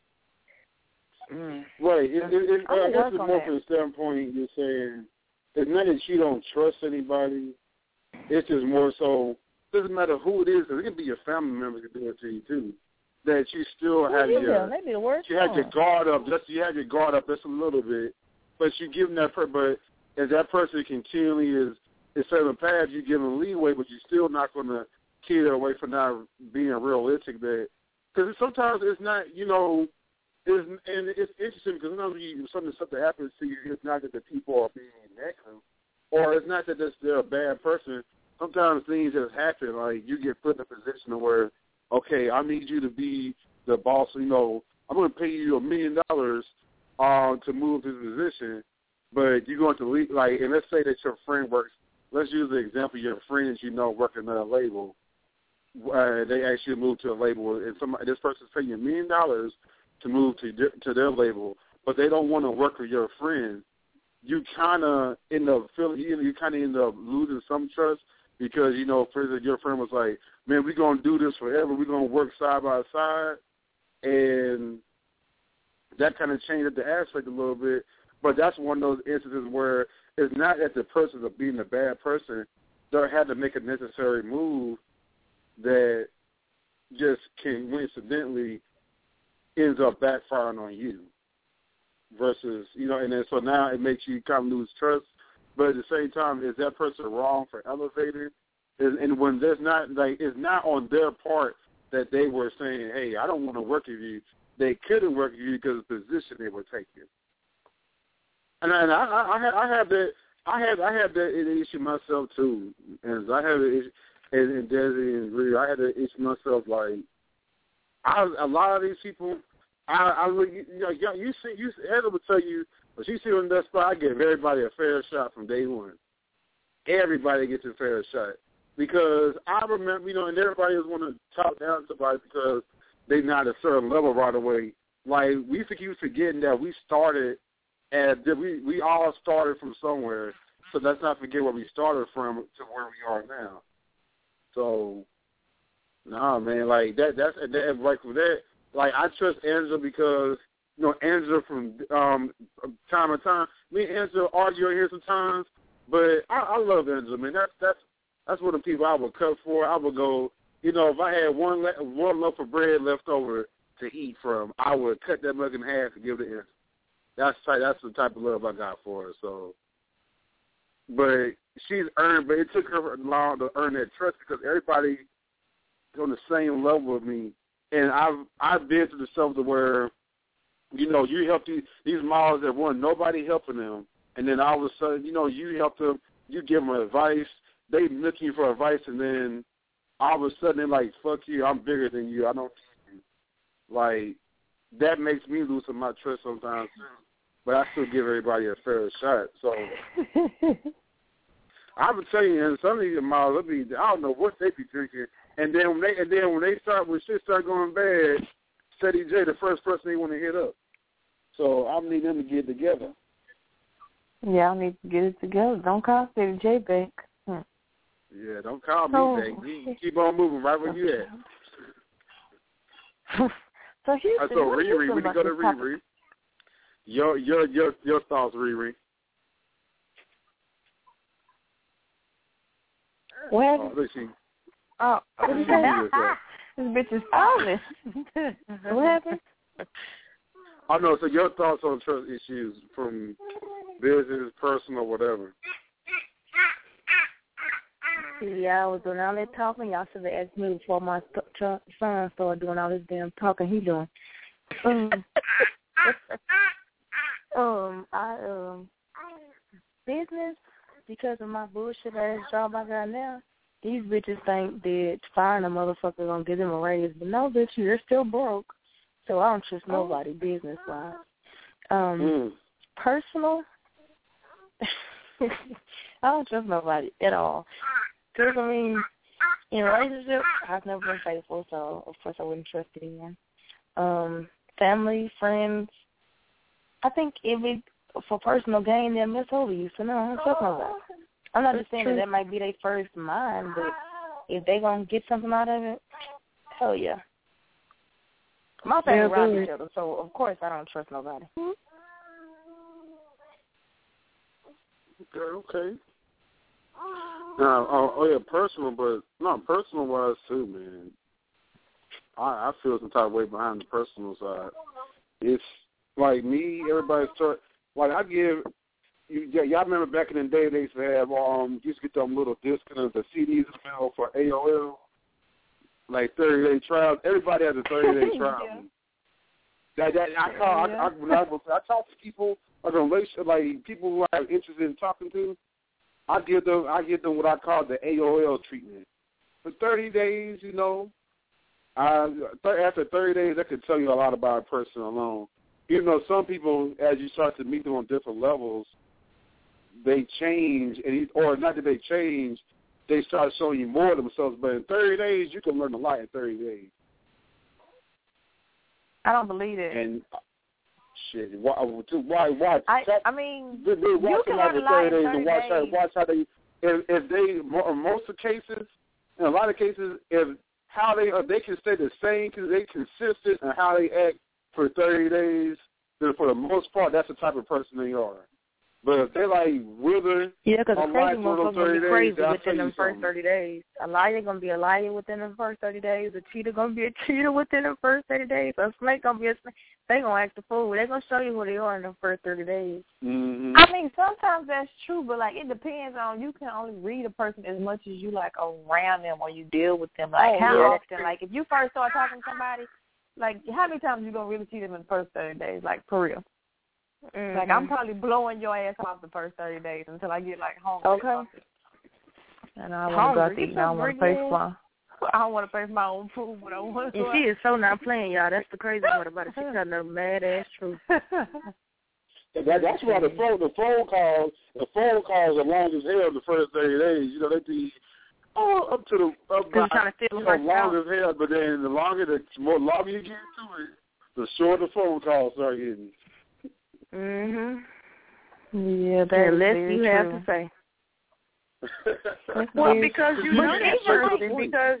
Right. It's more from the standpoint you're saying, it's not that you don't trust anybody. It's just more so, it doesn't matter who it is, because it can be your family member that do it to you too, that you still have your guard up. You have your guard up just a little bit, but you give them that but as that person continually is serving paths, you give them leeway, but you're still not going to keep their away from not being realistic. Because sometimes it's not, you know, and it's interesting because sometimes something happens to you, it's not that the people are being negative, or it's not that they're a bad person. Sometimes things just happen, like you get put in a position where, okay, I need you to be the boss. You know, I'm going to pay you $1 million to move to this position, but you're going to leave. Like, and let's say that your friend works. Let's use the example: your friends, you know, working at a label. They ask you to move to a label, and this person's paying you $1 million to move to their label, but they don't want to work with your friend. You kind of end up losing some trust because, you know, for instance, your friend was like, man, we're going to do this forever. We're going to work side by side. And that kind of changed the aspect a little bit. But that's one of those instances where it's not that the person of being a bad person. They had to make a necessary move that just can coincidentally ends up backfiring on you. Versus, you know, and then so now it makes you kind of lose trust. But at the same time, is that person wrong for elevating? And when there's not, like, it's not on their part that they were saying, hey, I don't want to work with you. They couldn't work with you because of the position they were taking. And I have that issue myself too. And I have an issue, and Desi and Rhea, I had that issue myself. Like, a lot of these people. Heather will tell you, when she see on that spot, I give everybody a fair shot from day one. Everybody gets a fair shot. Because I remember, you know, and everybody just want to talk down to somebody because they're not at a certain level right away. Like, we keep forgetting that we started we all started from somewhere. So let's not forget where we started from to where we are now. So, nah, man, like that's like for that. Like I trust Angela because Angela from time to time. Me and Angela argue here sometimes, but I love Angela, man. That's one of the people I would cut for. I would go, if I had one loaf of bread left over to eat from, I would cut that mug in half and give it to Angela. That's the type of love I got for her. So, but she's earned, but it took her long to earn that trust because everybody is on the same level with me, and I've been to the stuff to where, you help these models that want nobody helping them, and then all of a sudden, you help them, you give them advice, they look you for advice, and then all of a sudden they're like, "Fuck you, I'm bigger than you, I don't need you." Like that makes me lose some of my trust sometimes too. But I still give everybody a fair shot. So I would tell you, and some of these models, I don't know what they be drinking, and then when shit start going bad, Ceddy J the first person they want to hit up. So I need them to get it together. Yeah, I need to get it together. Don't call Ceddy J back. Yeah, don't call me back. You keep on moving right where you at. So Houston, so Riri, we can go to Riri. Your thoughts, Riri. What? Let's see. What did you say? This bitch is falling. What happened? I know. So your thoughts on trust issues from business, personal, whatever. Yeah, I was doing all that talking. Y'all should have asked me before my son started doing all this damn talking he doing. Business, because of my bullshit ass job I got now, these bitches think that firing a motherfucker gonna give them a raise, but no, bitch, you're still broke. So I don't trust nobody business wise. Personal, I don't trust nobody at all. Because I mean, in a relationship, I've never been faithful, so of course I wouldn't trust anyone. Family, friends, I think if it for personal gain, they'll miss over you. So no, I don't trust nobody. I'm not just saying that might be their first mind, but if they gonna get something out of it, hell yeah. My family rob each other, so of course I don't trust nobody. Okay. Now, personal, but not personal wise too, man. I feel some type of way behind the personal side. It's like me, everybody start like I give. Y'all remember back in the day they used to have used to get them little discounts, the CDs in the mail for AOL, like 30-day trials. Everybody has a 30-day trial. I talk to people like a relationship, like people who I'm interested in talking to. I give them what I call the AOL treatment for 30 days. After 30 days, I can tell you a lot about a person alone. Even though some people, as you start to meet them on different levels, they change, or not that they change, they start showing you more of themselves. But in 30 days, you can learn a lot in 30 days. I don't believe it. And shit, why? I mean, you can learn a lot in 30 days. Watch how they, if they, in most of the cases, in a lot of cases, they can stay the same because they consistent in how they act for 30 days. Then for the most part, that's the type of person they are. But if they like wither, yeah, because a crazy motherfucker gonna be crazy days, within them first 30 days. A liar gonna be a liar within them first 30 days. A cheater gonna be a cheater within them first 30 days. A snake gonna be a snake. They gonna act a fool. They gonna show you who they are in the first 30 days. Mm-hmm. I mean, sometimes that's true, but like it depends on. You can only read a person as much as you like around them or you deal with them. Like how often? Like if you first start talking to somebody, like how many times you gonna really see them in the first 30 days? Like for real. Mm-hmm. Like I'm probably blowing your ass off the first 30 days until I get like hungry. Okay. And I want to go out to eat. I don't want to pay for I don't want to pay for my own food, but I want to. And she is so not playing, y'all. That's the crazy part about it. She got no mad ass truth. That's why the phone calls are long as hell the first 30 days. They be up trying to feel long as hell, but then the more longer you get into it, the shorter the phone calls start getting. Mhm. Yeah, that's less you have to say. Well, because you know that person, because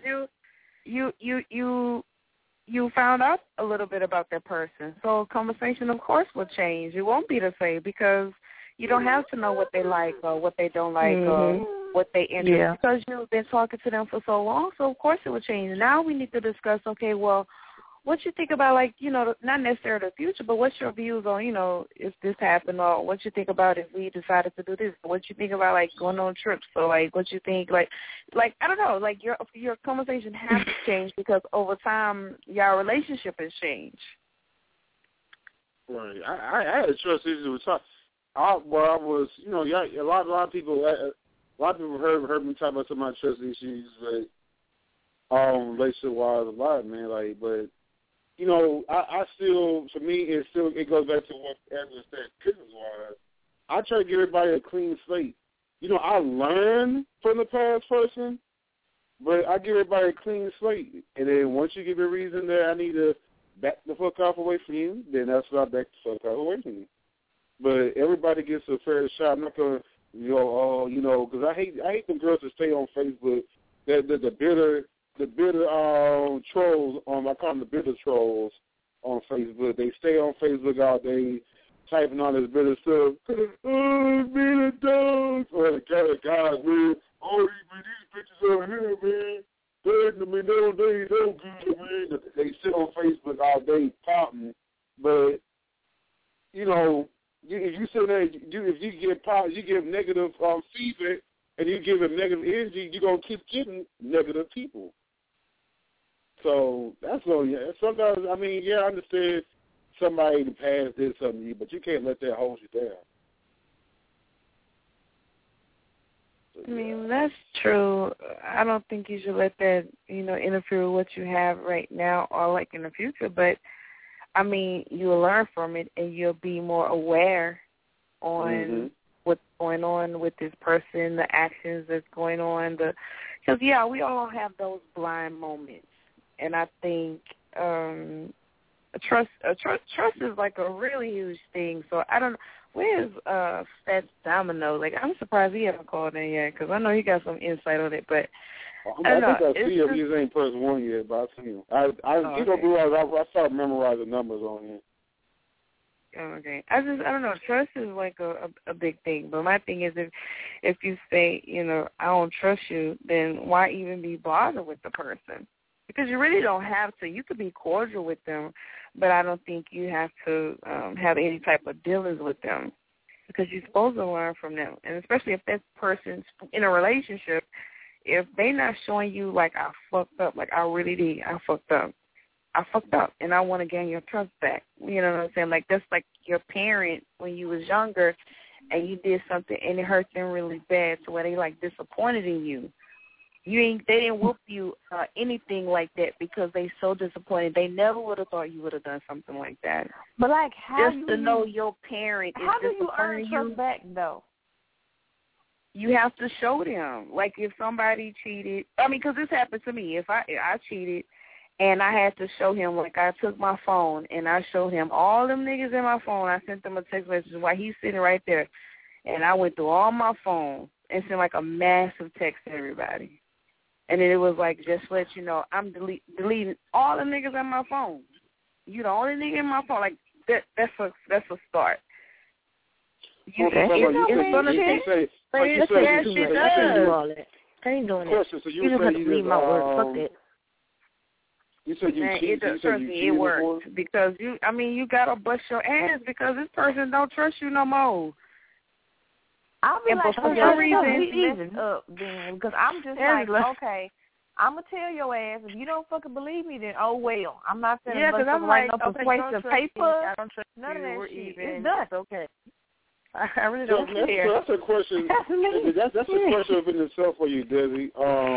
you found out a little bit about that person. So conversation, of course, will change. It won't be the same because you don't have to know what they like or what they don't like or what they interest because you've been talking to them for so long. So, of course, it will change. Now we need to discuss, okay, well, what you think about, like, you know, not necessarily the future, but what's your views on, you know, if this happened, or what you think about if we decided to do this? What you think about, like, going on trips? So, like, what you think, like I don't know, like, your conversation has to change because over time, your relationship has changed. Right. I had a trust issue with talk. I was, you know, a lot of people heard me talk about some of my trust issues, but relationship wise, a lot, man. Like, but you know, I still, for me, it goes back to what Edwin said, business-wise. I try to give everybody a clean slate. You know, I learn from the past person, but I give everybody a clean slate. And then once you give a reason that I need to back the fuck off away from you, then that's when I back the fuck off away from you. But everybody gets a fair shot. I'm not going to, because I hate the girls that stay on Facebook, the bitter trolls, I call them the bitter trolls on Facebook. They stay on Facebook all day typing all this bitter stuff. Oh, bitter dogs. Or the guys, man. Oh, these bitches over here, man. They don't good, man. They sit on Facebook all day talking. But, you know, if you sit there, if you give negative feedback and you give them negative energy, you're going to keep getting negative people. So that's all. Yeah. Sometimes, I mean, I understand somebody in the past did something to you, but you can't let that hold you down. So, I mean, that's true. I don't think you should let that, interfere with what you have right now or like in the future. But I mean, you'll learn from it and you'll be more aware on what's going on with this person, the actions that's going on. Because we all have those blind moments. And I think trust is like a really huge thing. So I don't know. Where's Fats Domino? Like, I'm surprised he haven't called in yet because I know he got some insight on it. But I think I see him. He ain't person one yet, but I see him. I started memorizing numbers on him. Okay. I don't know. Trust is like a big thing. But my thing is if you say, I don't trust you, then why even be bothered with the person? Because you really don't have to. You could be cordial with them, but I don't think you have to have any type of dealings with them because you're supposed to learn from them. And especially if that person's in a relationship, if they're not showing you, like, I fucked up, like I really did, I fucked up, and I want to gain your trust back. You know what I'm saying? Like, that's like your parent when you was younger and you did something and it hurt them really bad to where they, like, disappointed in you. They didn't whoop you anything like that because they so disappointed. They never would have thought you would have done something like that. But like, know your parent is disappointing you. How do you earn trust back though? You have to show them. Like if somebody cheated, because this happened to me. If I cheated and I had to show him, like I took my phone and I showed him all them niggas in my phone. I sent them a text message while he's sitting right there, and I went through all my phone and sent like a massive text to everybody. And then it was like, just to let you know, I'm deleting all the niggas on my phone. You the only nigga in my phone. Like that's a start. She does. I ain't doing it. So you just have to read my words. Fuck it. You said you cheated. It worked because you gotta bust your ass because this person don't trust you no more. I'll be like, for some reason, messed up then, because I'm just like, okay, I'm going to tell your ass, if you don't fucking believe me, then oh well. I'm not saying I'm writing up persuasive paper. None of that shit. It's done. It's okay. I really don't care. That's a question. That's a question within itself for you, Desi.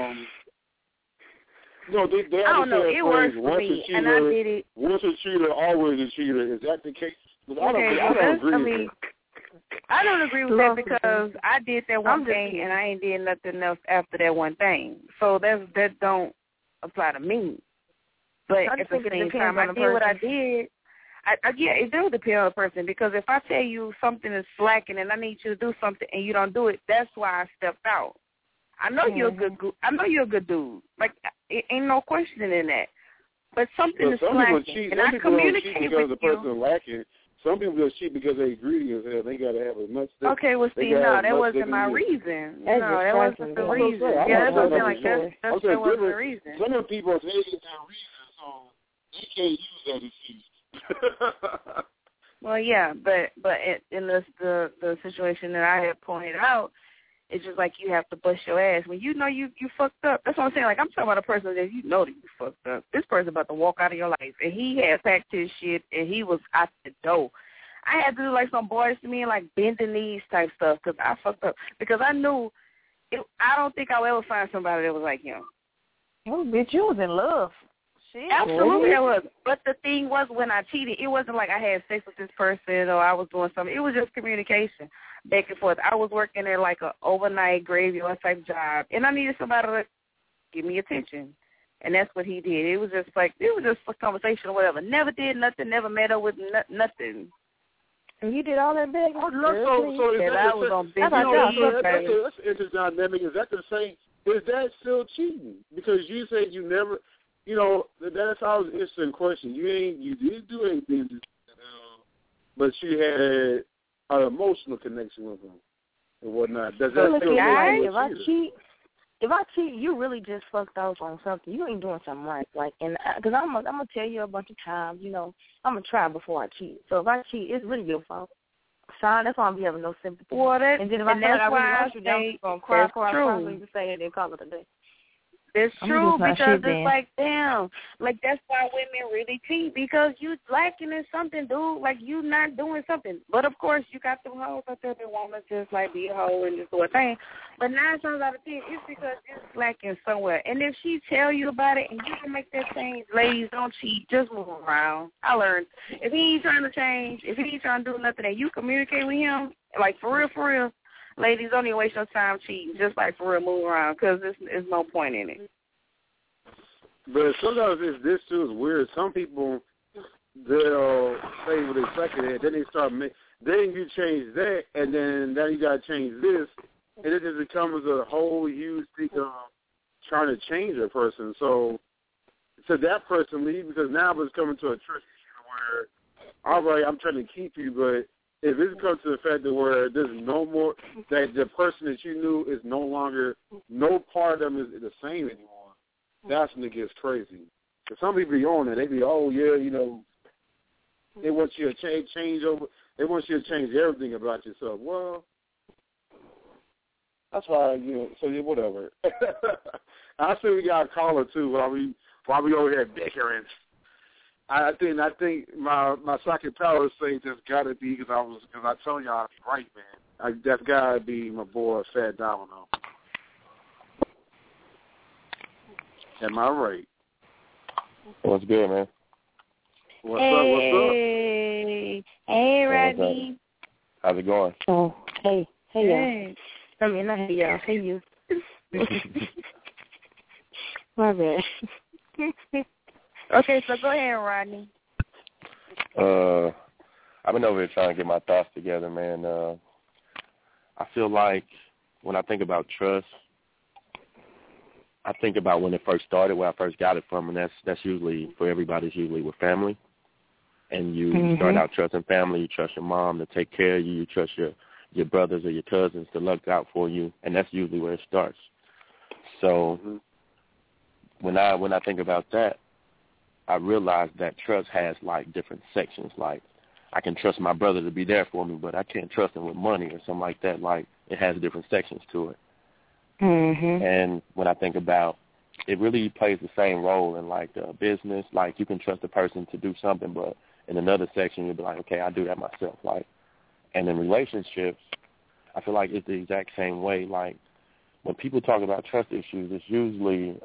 They I don't know. It works for me, and I did it. Once a cheater, always a cheater. Is that the case? I don't agree with that. I don't agree with that because I did that one thing and I ain't did nothing else after that one thing. So that don't apply to me. But at the same time, I did what I did. It does depend on the person because if I tell you something is slacking and I need you to do something and you don't do it, that's why I stepped out. I know you're a good. I know you're a good dude. Like, it ain't no questioning that. But something is lacking, and I communicate with the person is lacking. Some people just cheat because they're greedy as hell. They gotta have as much. Okay, well, see, no, that wasn't my reason. No, that wasn't the reason. Yeah, that wasn't like that. That wasn't the reason. Some of the people say it's their reason, so they can't use that excuse. Well, yeah, but in the situation that I had pointed out, it's just like you have to bust your ass when you know you fucked up. That's what I'm saying. Like, I'm talking about a person that you know that you fucked up. This person about to walk out of your life, and he had packed his shit, and he was out the door. I had to do like some Boys to Men, like bend the knees type stuff, because I fucked up. Because I knew, I don't think I'll ever find somebody that was like him. Oh, bitch, you was in love. Shit. Absolutely, I was. But the thing was, when I cheated, it wasn't like I had sex with this person or I was doing something. It was just communication back and forth. I was working at like an overnight graveyard type job, and I needed somebody to give me attention. And that's what he did. It was just a conversation or whatever. Never did nothing, never met up with nothing. And you did all that big? So is that's an interesting dynamic. Is that the same? Is that still cheating? Because you said you never... You know, that's always an interesting question. You did do anything, but she had an emotional connection with him and whatnot. Does that still if I cheat, you really just fucked off on something. You ain't doing something right. Like, and because I'm gonna tell you a bunch of times, you know, I'm gonna try before I cheat. So if I cheat, it's really your fault. Son, that's why I'm having no sympathy. Well, and then if I feel like I really want you, then I'm gonna cry, you can say it and call it a day. It's true, because it's like, damn, like that's why women really cheat, because you lacking in something, dude. Like, you not doing something. But of course, you got them hoes out there that want to just like be a hoe and just do a thing. But 9 times out of 10, it's because it's lacking somewhere. And if she tell you about it and you can make that change, ladies, don't cheat. Just move around. I learned if he ain't trying to change, if he ain't trying to do nothing, and you communicate with him, like for real. Ladies, don't even waste your time cheating. Just like for real, move around, because there's no point in it. But sometimes this too is weird. Some people, they'll say what they second it, then they start then you change that, and then now you got to change this, and it just becomes a whole huge thing of trying to change a person. So that person leave, because now it's coming to a trick where, all right, I'm trying to keep you, but if it comes to the fact that where there's no more, that the person that you knew is no longer, no part of them is the same anymore, that's when it gets crazy. Because some people be on it. They be, oh, yeah, you know, they want you to change over. They want you to change everything about yourself. Well, that's why, you know, so yeah, whatever. I see we got a caller, too, while we over here bickering. I think my second power say just gotta be because I told y'all I was right, man. That's gotta be my boy Fat Domino. Am I right? What's good, man? What's up? Hey, Rodney. How's it going? Oh, hey, y'all. I mean, not hey, y'all. Hey, you. My bad. Okay, so go ahead, Rodney. I've been over here trying to get my thoughts together, man. I feel like when I think about trust, I think about when it first started, where I first got it from, and that's usually, for everybody, it's usually with family. And you start out trusting family, you trust your mom to take care of you, you trust your brothers or your cousins to look out for you, and that's usually where it starts. So when I think about that, I realize that trust has, like, different sections. Like, I can trust my brother to be there for me, but I can't trust him with money or something like that. Like, it has different sections to it. And when I think about, it really plays the same role in, like, business. Like, you can trust a person to do something, but in another section, you'll be like, okay, I'll do that myself. Like, and in relationships, I feel like it's the exact same way. Like, when people talk about trust issues, it's usually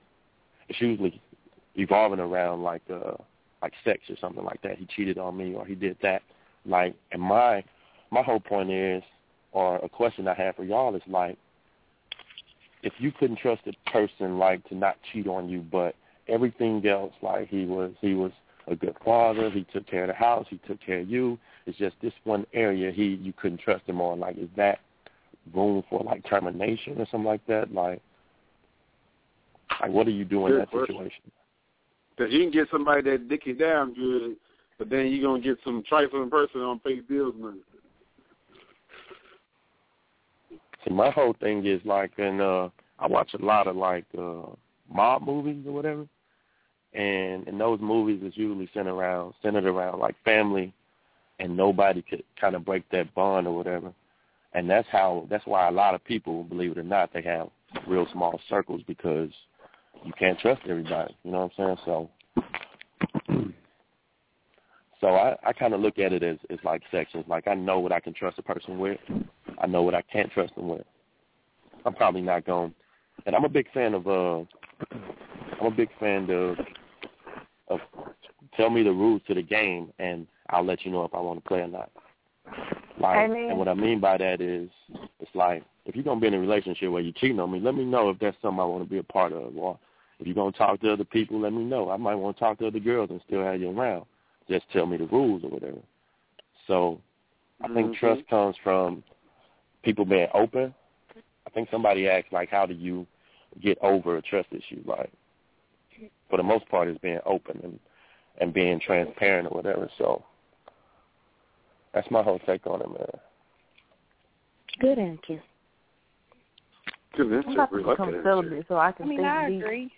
evolving around like sex or something like that. He cheated on me or he did that. Like, and my whole point is, or a question I have for y'all is, like, if you couldn't trust a person, like, to not cheat on you, but everything else, like, he was a good father, he took care of the house, he took care of you, it's just this one area you couldn't trust him on. Like, is that room for like termination or something like that? Like what do you do in that situation? Because you can get somebody that dick you down good, but then you're going to get some trifling person on pay bills money. See, my whole thing is like, and I watch a lot of like mob movies or whatever, and in those movies it's usually centered around like family, and nobody could kind of break that bond or whatever. And that's why a lot of people, believe it or not, they have real small circles, because you can't trust everybody. You know what I'm saying? So I kind of look at it as like sections. Like, I know what I can trust a person with. I know what I can't trust them with. I'm probably not going. And I'm a big fan of tell me the rules to the game, and I'll let you know if I want to play or not. Like, and what I mean by that is, it's like, if you're going to be in a relationship where you're cheating on me, let me know if that's something I want to be a part of. Or if you're going to talk to other people, let me know. I might want to talk to other girls and still have you around. Just tell me the rules or whatever. So I think trust comes from people being open. I think somebody asked, like, how do you get over a trust issue? Like, for the most part, it's being open and being transparent or whatever. So that's my whole take on it, man. Good answer. Good answer. I'm about to become celibate so I can think I deep. agree.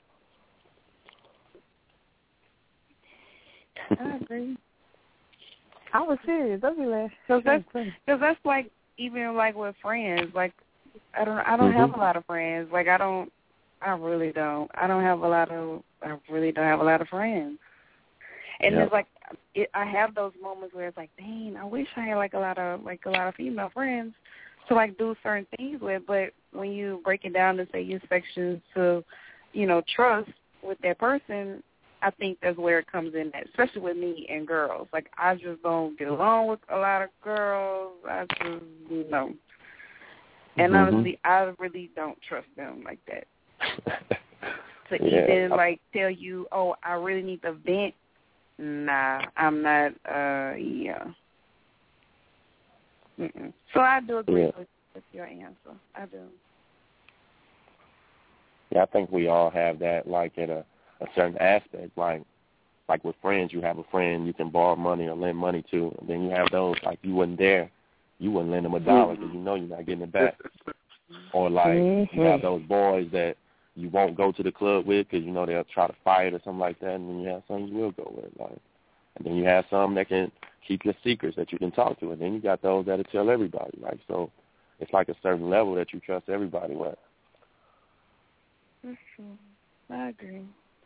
I agree. I was serious. Don't be laughing. Because that's like, even like with friends. Like, I don't have a lot of friends. Like, I really don't. I really don't have a lot of friends. And it's like, I have those moments where it's like, dang, I wish I had like a lot of female friends to like do certain things with. But when you break it down to say your sections to, trust with that person, I think that's where it comes in at, especially with me and girls. Like, I just don't get along with a lot of girls. I just, And honestly, I really don't trust them like that. To even, like, tell you, oh, I really need to vent. Nah, I'm not, Mm-mm. So I do agree with your answer. I do. Yeah, I think we all have that, like, at a certain aspect. Like with friends, you have a friend you can borrow money or lend money to, and then you have those, like, you wasn't there. You wouldn't lend them $1 because you know you're not getting it back. Or, like, you have those boys that you won't go to the club with because you know they'll try to fight or something like that, and then you have some you will go with. Like, and then you have some that can keep your secrets that you can talk to, and then you got those that'll tell everybody. Like, so it's like a certain level that you trust everybody with. That's true. I agree.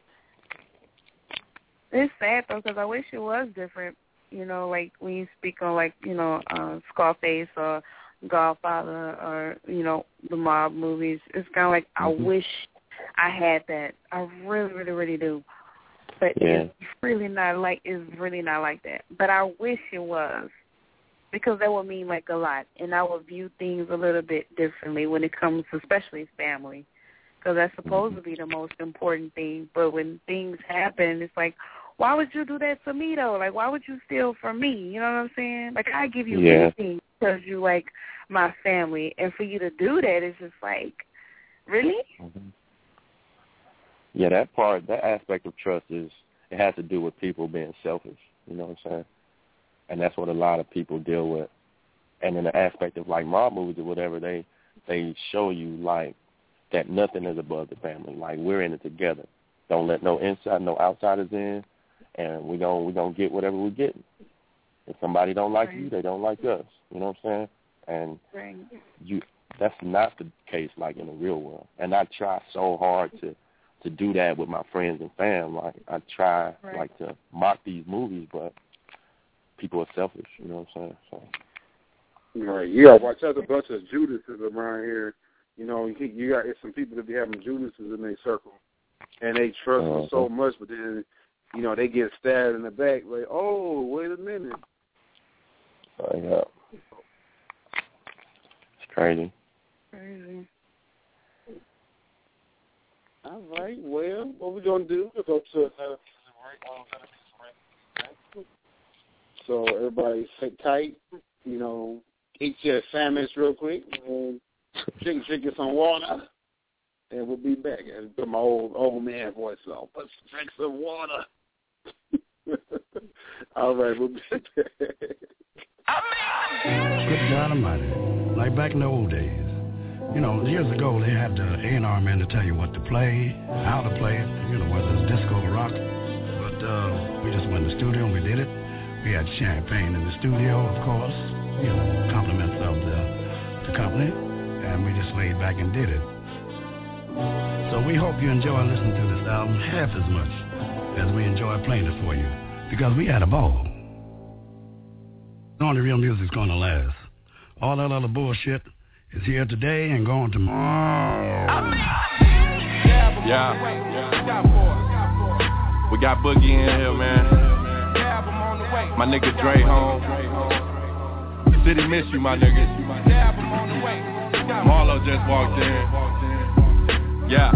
It's sad, though, because I wish it was different. Like when you speak on, like, Scarface or Godfather or, the mob movies, it's kind of like I wish I had that. I really, really, really do. But it's really not like that. But I wish it was, because that would mean, like, a lot. And I would view things a little bit differently when it comes to especially family, because that's supposed to be the most important thing. But when things happen, it's like, why would you do that to me, though? Like, why would you steal from me? You know what I'm saying? Like, I give you anything because you like my family. And for you to do that, it's just like, really? Yeah, that aspect of trust it has to do with people being selfish. You know what I'm saying? And that's what a lot of people deal with. And in the aspect of, like, mob movies or whatever, they show you, like, that nothing is above the family. Like, we're in it together. Don't let no outsiders in. And we're gonna get whatever we're getting. If somebody don't like you, they don't like us. You know what I'm saying? And that's not the case, like, in the real world. And I try so hard to do that with my friends and fam. Like, I try like to mock these movies, but people are selfish. You know what I'm saying? So. Right. You gotta watch out. A bunch of Judases around here. You got some people that be having Judases in their circle, and they trust them so much, but then, they get stabbed in the back. Like, oh, wait a minute. Yeah. It's crazy. All right. Well, what we're gonna do? We'll go to another break. So everybody sit tight. Eat your sandwich real quick, and Get some water, and we'll be back. And put my old man voice on. Let's drink some water. All right, we'll be back. Good God Almighty. Like back in the old days. You know, years ago they had the A&R man to tell you what to play, how to play it, you know, whether it's disco or rock. But we just went in the studio and we did it. We had champagne in the studio, of course, you know, compliments of the company, and we just laid back and did it. So we hope you enjoy listening to this album half as much as we enjoy playing it for you, because we had a ball. Only real music's gonna last. All that other bullshit is here today and gone tomorrow. Yeah. We got Boogie in here, man. My nigga Dre home. City miss you, my niggas. Marlo just walked in. Yeah.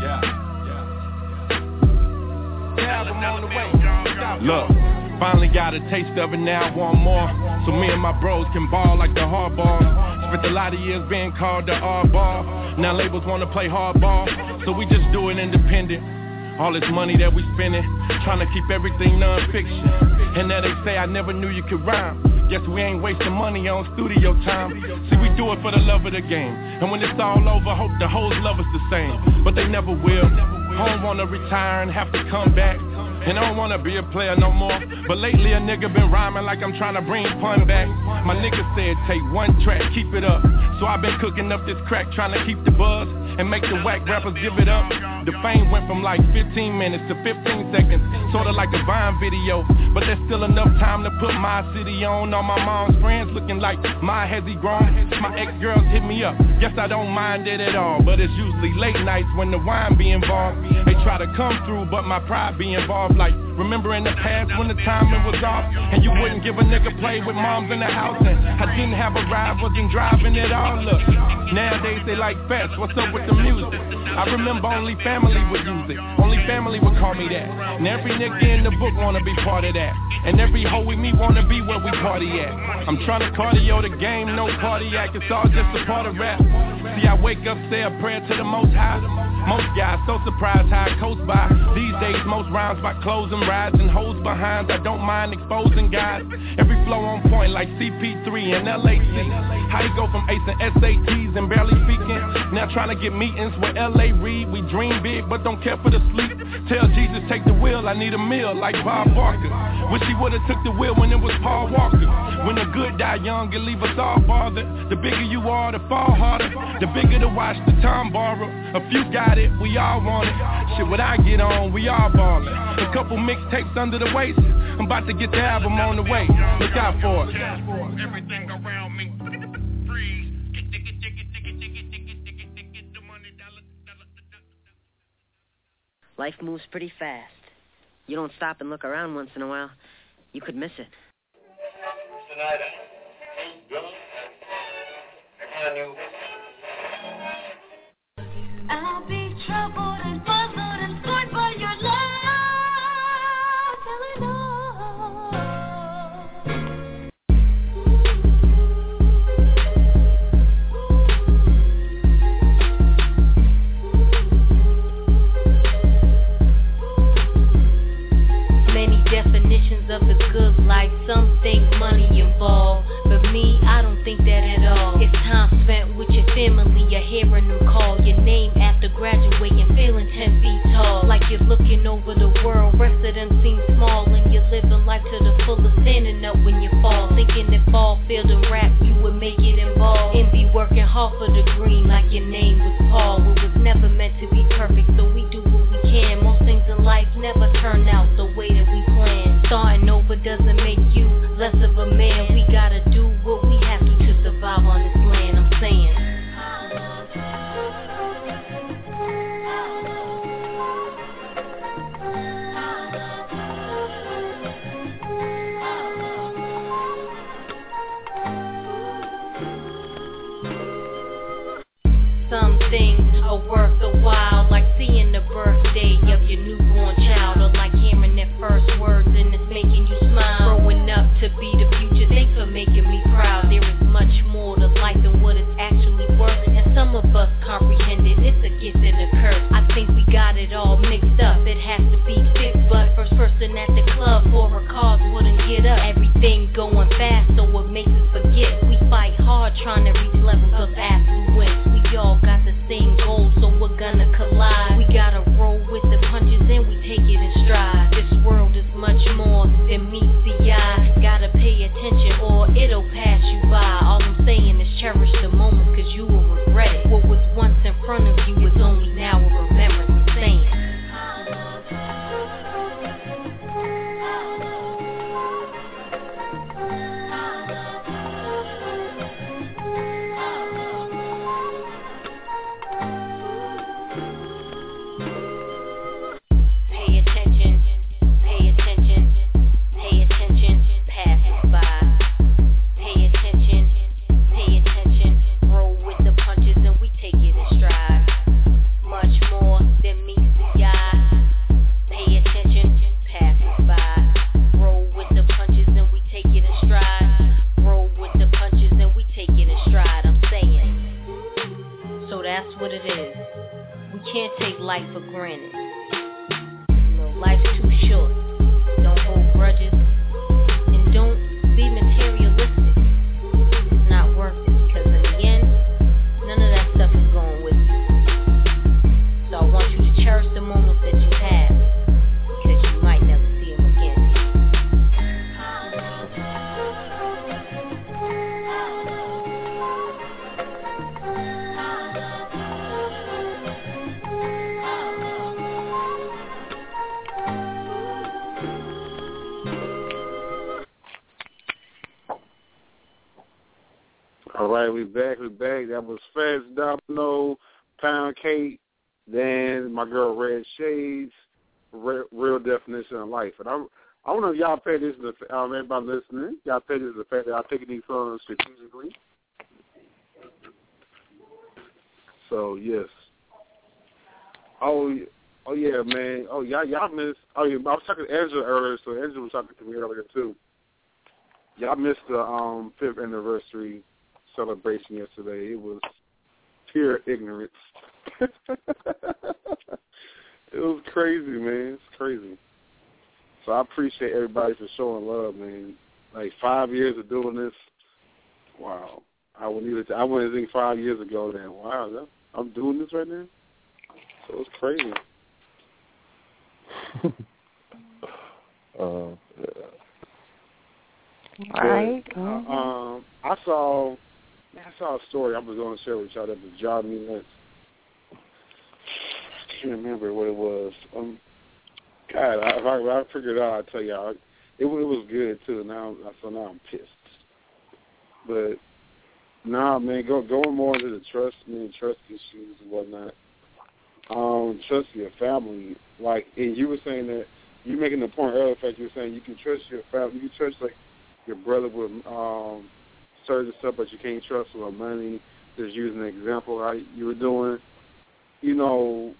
Look, finally got a taste of it now, want more. So me and my bros can ball like the hardball. Spent a lot of years being called the oddball. Now labels wanna play hardball, so we just do it independent. All this money that we spending, trying to keep everything non-fiction. And now they say I never knew you could rhyme. Guess we ain't wasting money on studio time. See, we do it for the love of the game. And when it's all over, hope the hoes love us the same. But they never will. I don't wanna retire and have to come back. And I don't wanna be a player no more. But lately a nigga been rhyming like I'm trying to bring pun back. My nigga said take one track, keep it up. So I've been cooking up this crack, trying to keep the buzz and make the whack rappers give it up. The fame went from like 15 minutes to 15 seconds, sorta like a Vine video. But there's still enough time to put my city on. All my mom's friends looking like my has he grown. My ex-girls hit me up, guess I don't mind it at all. But it's usually late nights when the wine be involved. They try to come through, but my pride be involved. Like, remember in the past when the timing was off and you wouldn't give a nigga play with moms in the house, and I didn't have a ride, wasn't driving it all. Look, nowadays they like fast, what's up with the music? I remember only family would use it, only family would call me that. And every nigga in the book wanna be part of that, and every hoe we meet wanna be where we party at. I'm trying to cardio the game, no cardiac, it's all just a part of rap. See, I wake up, say a prayer to the Most High. Most guys so surprised how I coast by. These days most rhymes by closing rides and hoes behinds. I don't mind exposing guys. Every flow on point like CP3 and LAC. How you go from acing SATs and barely speaking, now trying to get meetings with LA Reid. We dream big but don't care for the sleep. Tell Jesus take the wheel, I need a meal like Bob Barker. Wish he would've took the wheel when it was Paul Walker. When the good die young, it leave us all bothered. The bigger you are, the fall harder. The bigger the watch, the time borrow. A few got it, we all want it. Shit, when I get on, we all ballin'. A couple mixtapes under the waist. I'm about to get the album on the way. Look out for it. Everything around me. Life moves pretty fast. You don't stop and look around once in a while, you could miss it. Snyder. Billy. Can you? I'll be troubled and puzzled and scorned by your love. Definitions of the good life. Some think money involved, but me, I don't think that at all. It's time spent with your family, you're hearing them call your name after graduating, feeling 10 feet tall. Like you're looking over the world, rest of them seem small, and you're living life to the fullest, standing up when you fall. Thinking if all field and rap, you would make it involved, and be working hard for the green like your name was Paul. It was never meant to be perfect, so we do what we can. Most things in life never turn out the way that we plan. Starting over doesn't make you less of a man. We gotta do what we have to survive on this land, I'm saying. Some things are worth a while, like seeing the birthday of your newborn child, or like hearing their first words and it's making you smile. Growing up to be the future, thanks for making me proud. There is much more to life than what it's actually worth, and some of right, we back. That was Fats Domino, Pound Cake, then my girl Red Shades, Real Definition of Life. And I don't know if y'all pay this to everybody listening. Y'all pay this to the fact that I'm taking these songs strategically. So yes. Oh yeah, man. Oh y'all missed. Oh yeah, I was talking to Angela earlier, so Angela was talking to me earlier too. Y'all missed the 5th anniversary celebration yesterday. It was pure ignorance. It was crazy, man. It's crazy. So I appreciate everybody for showing love, man. Like 5 years of doing this. Wow. I wouldn't think 5 years ago then. Wow, I'm doing this right now. So it's crazy. Right. I saw a story I was going to share with y'all that was driving me nuts. I can't remember what it was. God, if I figured it out, I'll tell y'all. It was good too. Now I'm pissed. But man, going more into the trust issues and whatnot. Trust your family. Like, and you were saying that you making the point earlier. In fact, you were saying you can trust your family. You can trust like your brother with certain stuff, but you can't trust with money. Just using an example how you were doing. You know,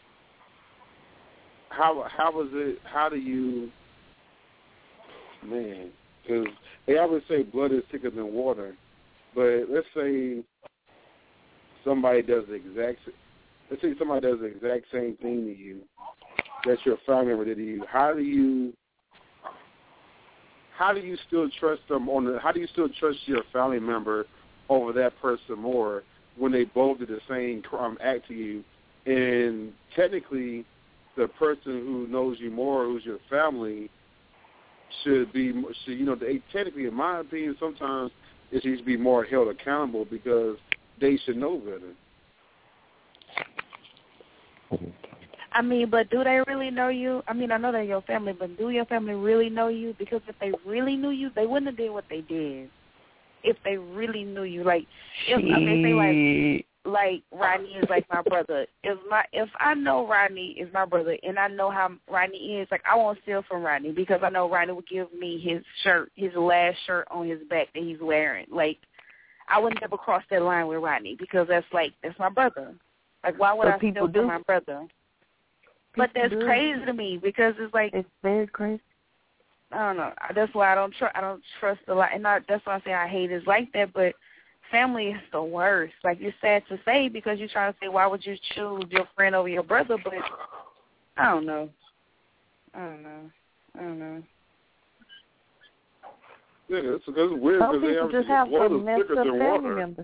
how was it? How do you, man? Because they always say blood is thicker than water. But let's say somebody does the exact same thing to you that your family member did to you. How do you still trust them how do you still trust your family member over that person more when they both did the same crime act to you? And technically, the person who knows you more, who's your family, technically, in my opinion, sometimes it needs to be more held accountable because they should know better. I mean, but do they really know you? I mean, I know they're your family, but do your family really know you? Because if they really knew you, they wouldn't have did what they did. If they really knew you, like, say like Rodney is like my brother. If I know Rodney is my brother and I know how Rodney is, like, I won't steal from Rodney because I know Rodney would give me his shirt, his last shirt on his back that he's wearing. Like, I would never cross that line with Rodney because that's my brother. Like, why would I steal from my brother? But that's crazy to me because it's like, it's very crazy. I don't know. That's why I don't trust a lot, and that's why I say I hate is like that. But family is the worst. Like, you're sad to say because you're trying to say why would you choose your friend over your brother? But I don't know. Yeah, it's weird because they just have some messed up family members.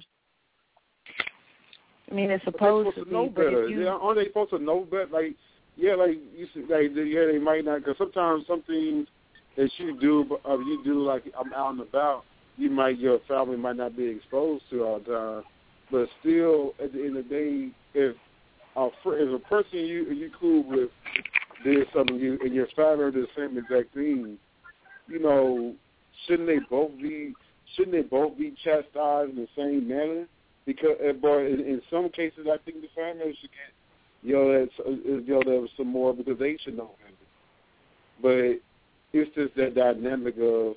I mean, it's supposed to know better. Aren't they supposed to know better? Like, yeah, like you said, like, yeah, they might not. Because sometimes some things that you do, like I'm out and about, your family might not be exposed to all the time. But still, at the end of the day, if a person you cool with did something to you and your family did the same exact thing, shouldn't they both be chastised in the same manner? Because, in some cases, I think the family should get yelled at some more because they should know better. But it's just that dynamic of,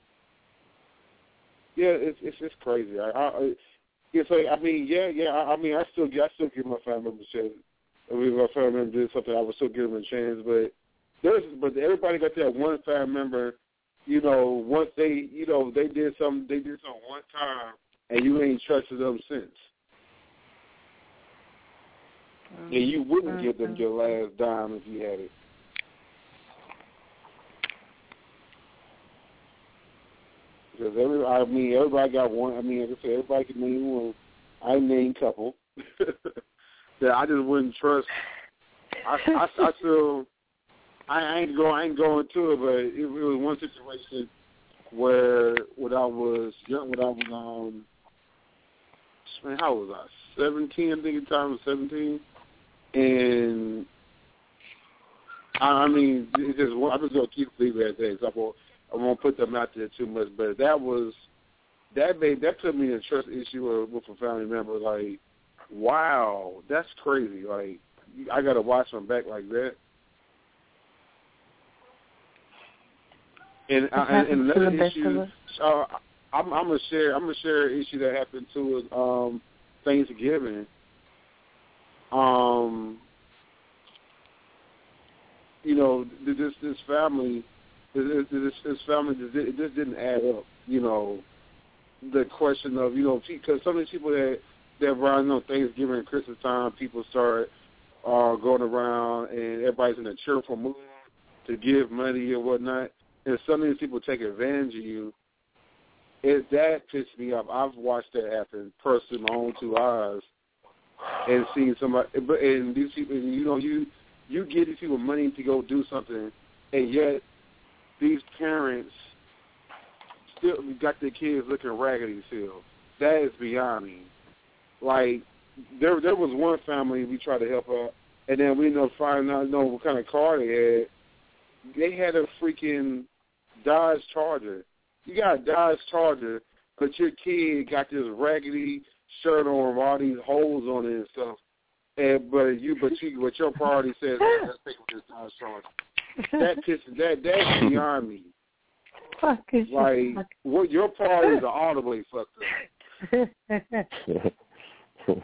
it's just crazy. It's like, I still give my family members a chance. If my family member did something, I would still give them a chance. But everybody got that one family member. Once they did something one time, and you ain't trusted them since. And you wouldn't give them your last dime if you had it. Because everybody got one. Like I said, everybody can name one. I named a couple that I just wouldn't trust. I ain't going to it, but it was one situation where when I was young, how was I? 17, I think at the time I was 17. And, it's just, I'm just going to keep leaving it at that. I won't put them out there too much, but that was that put me in a trust issue with a family member. Like, wow, that's crazy. Like, I got to watch my back like that. And another issue, I'm gonna share an issue that happened to us Thanksgiving. You know, this family it just didn't add up. You know, the question of, you know, because some of these people that around, you know, Thanksgiving and Christmas time, people start going around and everybody's in a cheerful mood to give money and whatnot, and some of these people take advantage of you. That pissed me off. I've watched that happen personally, my own two eyes, and seen somebody. And these people, you know, you give these people money to go do something, and yet these parents still got their kids looking raggedy still. That is beyond me. Like, there was one family we tried to help out, and then we find out what kind of car they had. They had a freaking Dodge Charger. You got a Dodge Charger, but your kid got this raggedy shirt on with all these holes on it and stuff. But your priority says, let's take this Dodge Charger. That's beyond me. Like, what your priorities are all the way fucked up.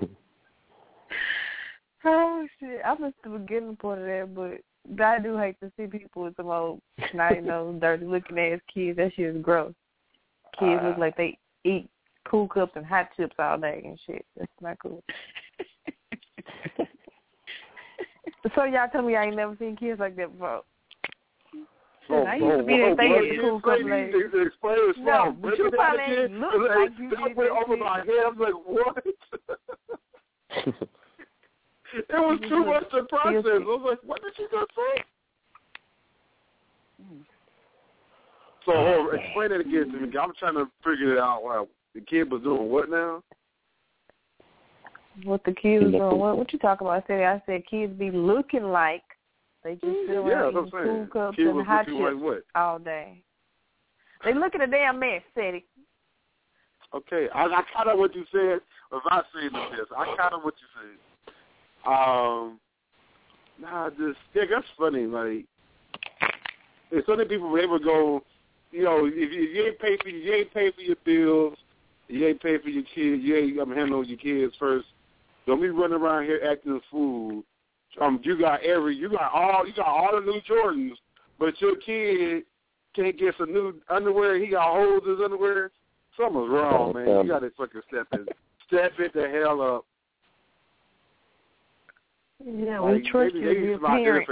Oh shit! I missed the beginning part of that, but I do hate to see people with some old, dirty looking ass kids. That shit is gross. Kids look like they eat Cool Cups and hot chips all day and shit. That's not cool. So y'all tell me I ain't never seen kids like that before. I used to be that thing at the Cool Cup lady. No, but you probably ain't look like you did that over my head. I'm like, what? It was too much to process. I was like, what did you just say? So, explain it again to me. I'm trying to figure it out. Wow. The kid was doing what now? What the kids was doing? What you talking about? I said kids be looking like they just sit around eating Cool Cups and hot chips all day. They look at a damn mess, Ceddy. Okay, I caught up what you said without saying this. I caught up what you said. That's funny. Like, if some people they would go, you know, if you ain't pay for your bills, you ain't pay for your kids, you ain't handle your kids first. Don't be running around here acting a fool. You got all the new Jordans, but your kid can't get some new underwear. He got holes in his underwear. Something's wrong, man. You got to fucking step it the hell up. Yeah, we trust you to be a parent.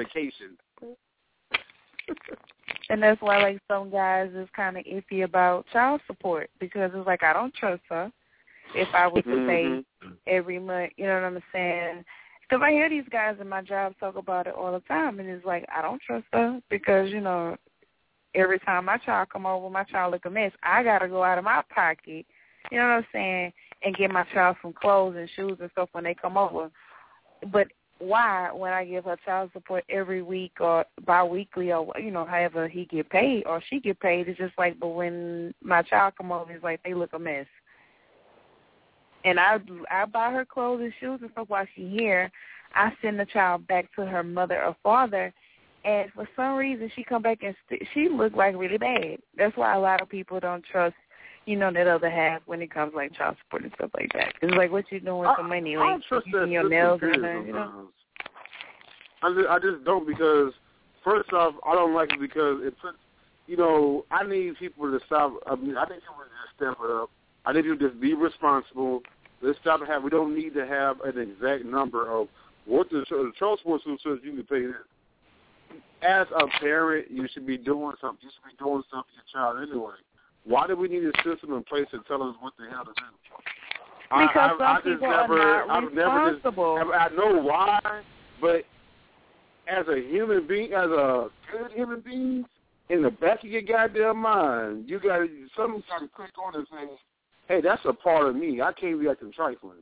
And that's why, like, some guys is kind of iffy about child support, because it's like, I don't trust her if I was to pay every month, you know what I'm saying? Because I hear these guys in my job talk about it all the time, and it's like, I don't trust her because, you know, every time my child come over, my child look a mess. I got to go out of my pocket, you know what I'm saying, and get my child some clothes and shoes and stuff when they come over. But why, when I give her child support every week or bi-weekly or, you know, however he get paid or she get paid, it's just like, but when my child come over, it's like they look a mess. And I buy her clothes and shoes and stuff while she's here. I send the child back to her mother or father, and for some reason she come back and she look like really bad. That's why a lot of people don't trust, you know, that other half when it comes like child support and stuff like that. It's like, what you doing for money? Like, using your nails and you know? I just don't, because first off, I don't like it because it puts, you know, I need people to stop. I need people to just step it up. I need people to just be responsible. Let's stop and we don't need to have an exact number of what the child support says you can pay this. As a parent, you should be doing something. You should be doing something for your child anyway. Why do we need a system in place to tell us what the hell to do? Because some people are not responsible. I know why, but as a human being, as a good human being, in the back of your goddamn mind, you got to something got to click on and say, hey, that's a part of me. I can't be acting trifling.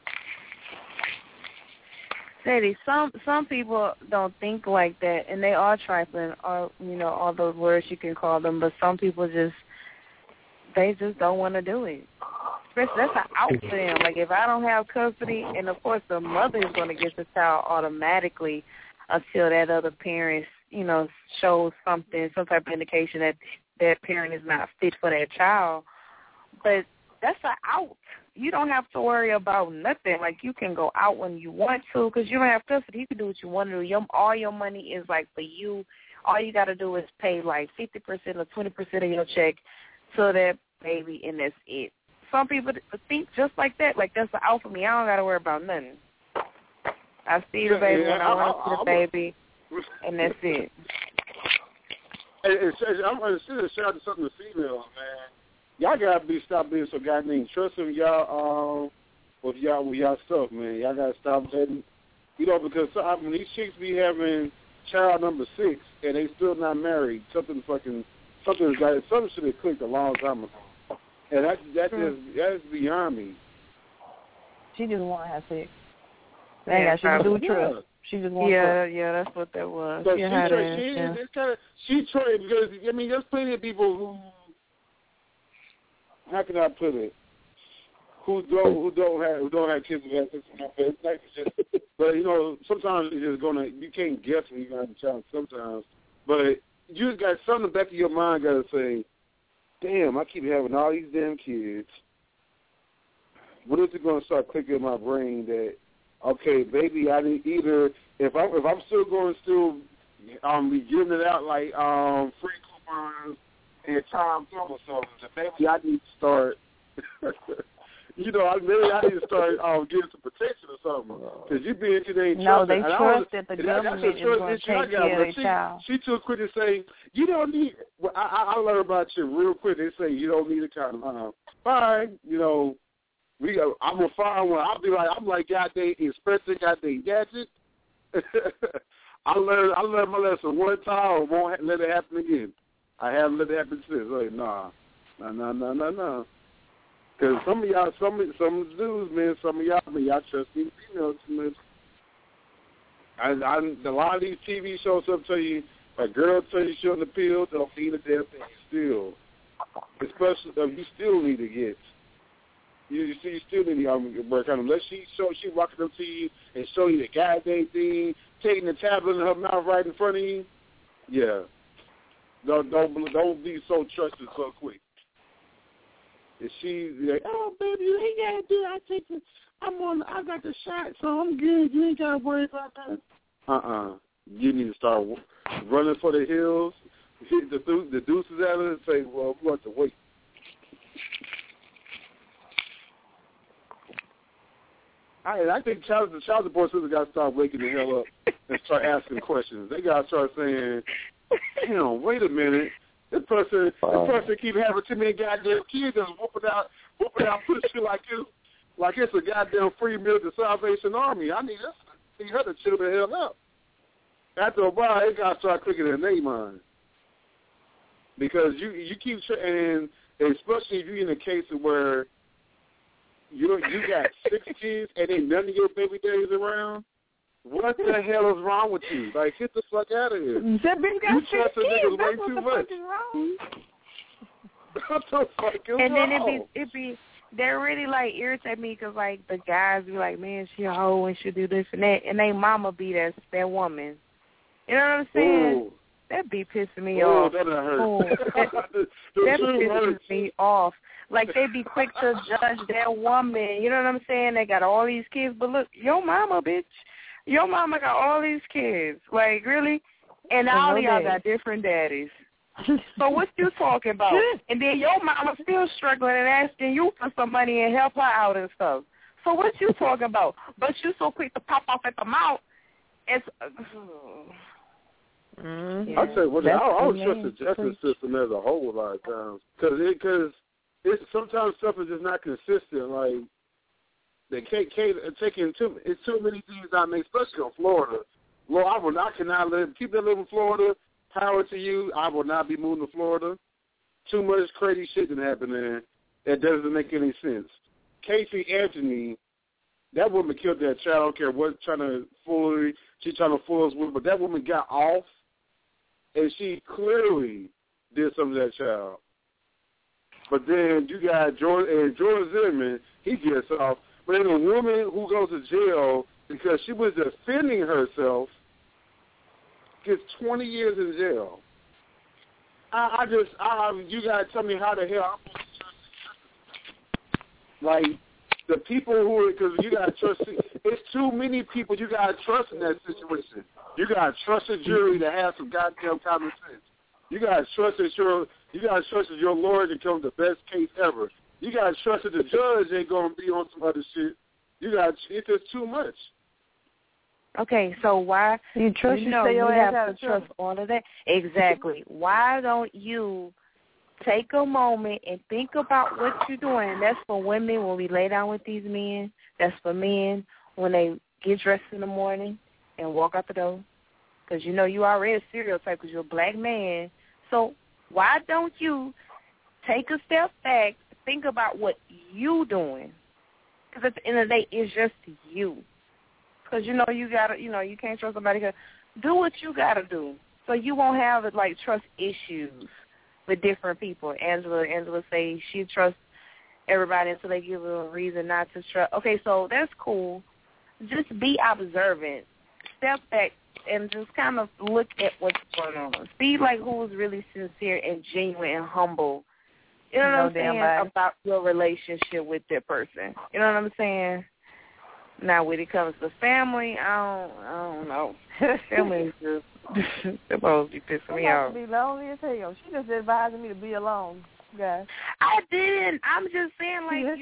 Sadie, some people don't think like that, and they are trifling, or, you know, all those words you can call them, but some people just, they just don't want to do it. Especially that's an out for them. Like if I don't have custody, and of course the mother is going to get the child automatically until that other parent, shows something, some type of indication that that parent is not fit for that child. But that's an out. You don't have to worry about nothing. Like you can go out when you want to because you don't have custody. You can do what you want to do. All your money is like for you. All you got to do is pay like 50% or 20% of your check to that baby, and that's it. Some people think just like that. Like that's an out for me. I don't got to worry about nothing. I see the baby when I want to see the baby, and that's it. I'm going to shout out to something to females, man. Y'all gotta stop being so goddamn trusting y'all with y'all stuff, man. Y'all gotta stop letting, because when these chicks be having child number 6 and they still not married, something should have clicked a long time ago, and that's beyond me. She just want to have sex. That ain't got shit to do with trust. She just wants trust. Yeah, that's what that was. But she tried because there's plenty of people who. How can I put it? Who don't have kids who have sex? But sometimes it's just you can't guess when you have a child. Sometimes, but you just got something in the back of your mind. Got to say, damn, I keep having all these damn kids. What is it going to start clicking in my brain that, okay, baby, I need either if I'm still going to be giving it out like free coupons. And Tom Thomas or something. Maybe I need to start. I need to start getting some protection or something. Because you being today. No, they trust that the government is going to take care of their child. She too quick to say, you don't need. Well, I learned about you real quick. They say you don't need a condom. Fine, I'm gonna find one. I'm like goddamn expensive, goddamn gadget. I learned my lesson one time. I won't let it happen again. I haven't let it happen since. Like, nah. Because some of y'all, some of the dudes, man, some of y'all, y'all trust these females too much. A lot of these TV shows up tell you, a girl tell you she's on the pill, don't need a damn thing still. Especially if you still need to get. You still need to work on them. Unless she walking up to you and show you the goddamn thing, taking the tablet in her mouth right in front of you. Yeah. Don't be so trusted so quick. If she's like, oh baby, you ain't gotta do it. I got the shot, so I'm good. You ain't gotta worry about that. You need to start running for the hills, hit the deuces at her, and say, well, we want to wait. I think the child support system got to start waking the hell up and start asking questions. They got to start saying, damn, wait a minute. This person keep having too many goddamn kids and whooping out pussy like it's a goddamn free meal to Salvation Army. I need her to chill the hell out. After a while, it got to start clicking in their mind. Because you keep, and especially if you're in a case where you got 6 kids and ain't none of your baby daddies around, what the hell is wrong with you? Like, get the fuck out of here. That bitch got 6 kids. That's what the fuck is wrong. What the fuck is wrong? And then it be they really like irritate me because like the guys be like, man, she a hoe and she do this and that, and they mama be that woman. You know what I'm saying? Ooh. That be pissing me off. That hurt. That pisses me off. Like, they be quick to judge that woman. You know what I'm saying? They got all these kids, but look, your mama, bitch. Your mama got all these kids. Like, really? And all of y'all got different daddies. So what you talking about? And then your mama still struggling and asking you for some money and help her out and stuff. So what you talking about? But you so quick to pop off at the mouth. It's... Mm-hmm. I tell you what, I don't trust the justice system as a whole a lot of times because sometimes stuff is just not consistent. Like they can't taking too many things I make, especially in Florida. Lord, I cannot keep that live in Florida. Power to you. I will not be moving to Florida. Too much crazy shit that happened there. That doesn't make any sense. Casey Anthony, that woman killed that child. I don't care what she's trying to fool us with, but that woman got off. And she clearly did something to that child. But then you got George Zimmerman, he gets off. But then a woman who goes to jail because she was defending herself gets 20 years in jail. You got to tell me how the hell I'm supposed to trust. Like, the people who, because you got to trust, it's too many people you got to trust in that situation. You got to trust a jury to have some goddamn common sense. You got to trust that your lawyer can come with the best case ever. You got to trust that the judge ain't going to be on some other shit. It's just too much. Okay, so why you have to trust all of that? Exactly. Why don't you take a moment and think about what you're doing? And that's for women when we lay down with these men. That's for men when they get dressed in the morning and walk out the door. Because you know you already a stereotype because you're a black man. So why don't you take a step back, think about what you doing? Because at the end of the day, it's just you. Because, you can't trust somebody. Do what you got to do so you won't have, trust issues with different people. Angela says she trusts everybody until they give her a reason not to trust. Okay, so that's cool. Just be observant. Step back and just kind of look at what's going on. See, who's really sincere and genuine and humble. You know what I'm saying? About your relationship with that person. You know what I'm saying? Now, when it comes to family, I don't know. Family is just supposed to be pissing me off. To be lonely as hell. She just advised me to be alone, guys. I didn't. I'm just saying,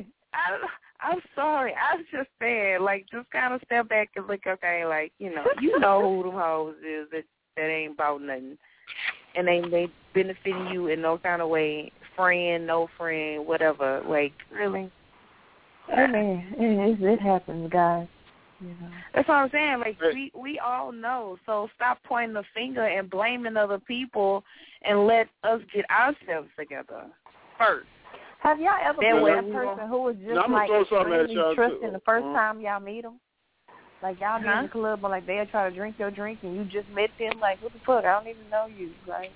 I'm sorry. I was just saying, just kind of step back and look, okay, you know who them hoes is that ain't about nothing. And they benefiting you in no kind of way, friend, no friend, whatever. Really? I mean, it happens, guys. You know. That's what I'm saying. We all know. So stop pointing the finger and blaming other people, and let us get ourselves together first. Have y'all ever been that person who was just extremely trusting the first time y'all meet them? Y'all be in the club, but they'll try to drink your drink, and you just met them. What the fuck? I don't even know you, right?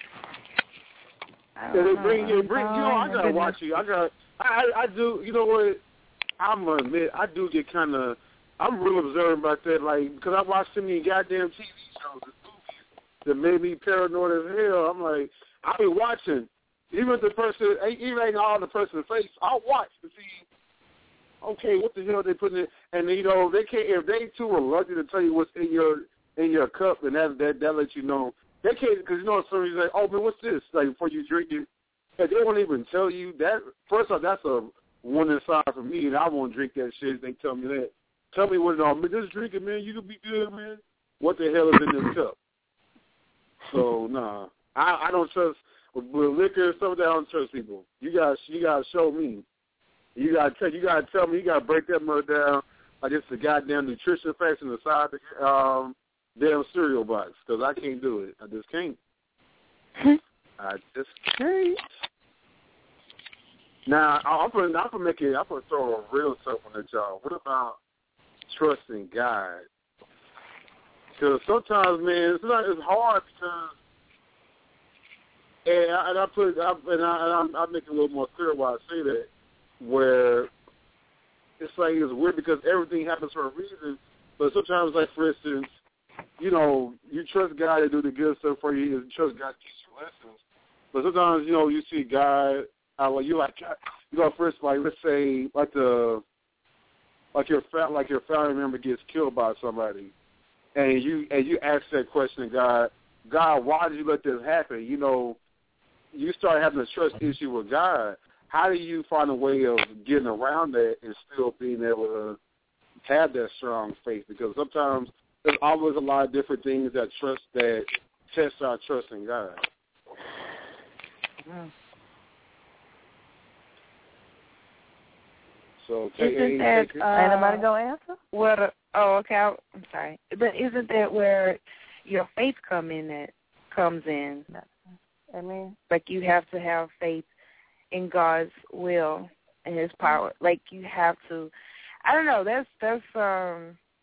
I gotta watch you. I do. You know what? I'm gonna admit, I do get I'm real observant about that, because I watch so many goddamn TV shows and movies that made me paranoid as hell. I'm I'll be watching, even if ain't all the person's face, I'll watch to see, okay, what the hell they putting in, and they can't, if they too reluctant to tell you what's in your cup, and that lets you know, they can't, because somebody's like, oh man, what's this, before you drink it, and they won't even tell you that. First off, that's a one inside for me, and I won't drink that shit. They tell me that. Tell me what it all. Just drink it, man. You can be good, man. What the hell is in this cup? So nah, I don't trust with liquor. Some of that I don't trust people. You gotta show me. You gotta tell me. You gotta break that mother down. Just the goddamn nutrition facts inside the damn cereal box, because I can't do it. I just can't. I just can't. Now, I'm gonna throw a real tough one at y'all. What about trusting God? Because sometimes, man, it's hard because, I make it a little more clear why I say that, where it's weird because everything happens for a reason, but sometimes, for instance, you trust God to do the good stuff for you, you trust God to teach you lessons, but sometimes, you see God. First, let's say, your family member gets killed by somebody, and you ask that question to God, why did you let this happen? You start having a trust issue with God. How do you find a way of getting around that and still being able to have that strong faith? Because sometimes there's always a lot of different things that test our trust in God. Mm. So, isn't that, anybody gonna answer? Okay. I'm sorry, but isn't that where your faith comes in? I mean, you have to have faith in God's will and His power. You have to. I don't know.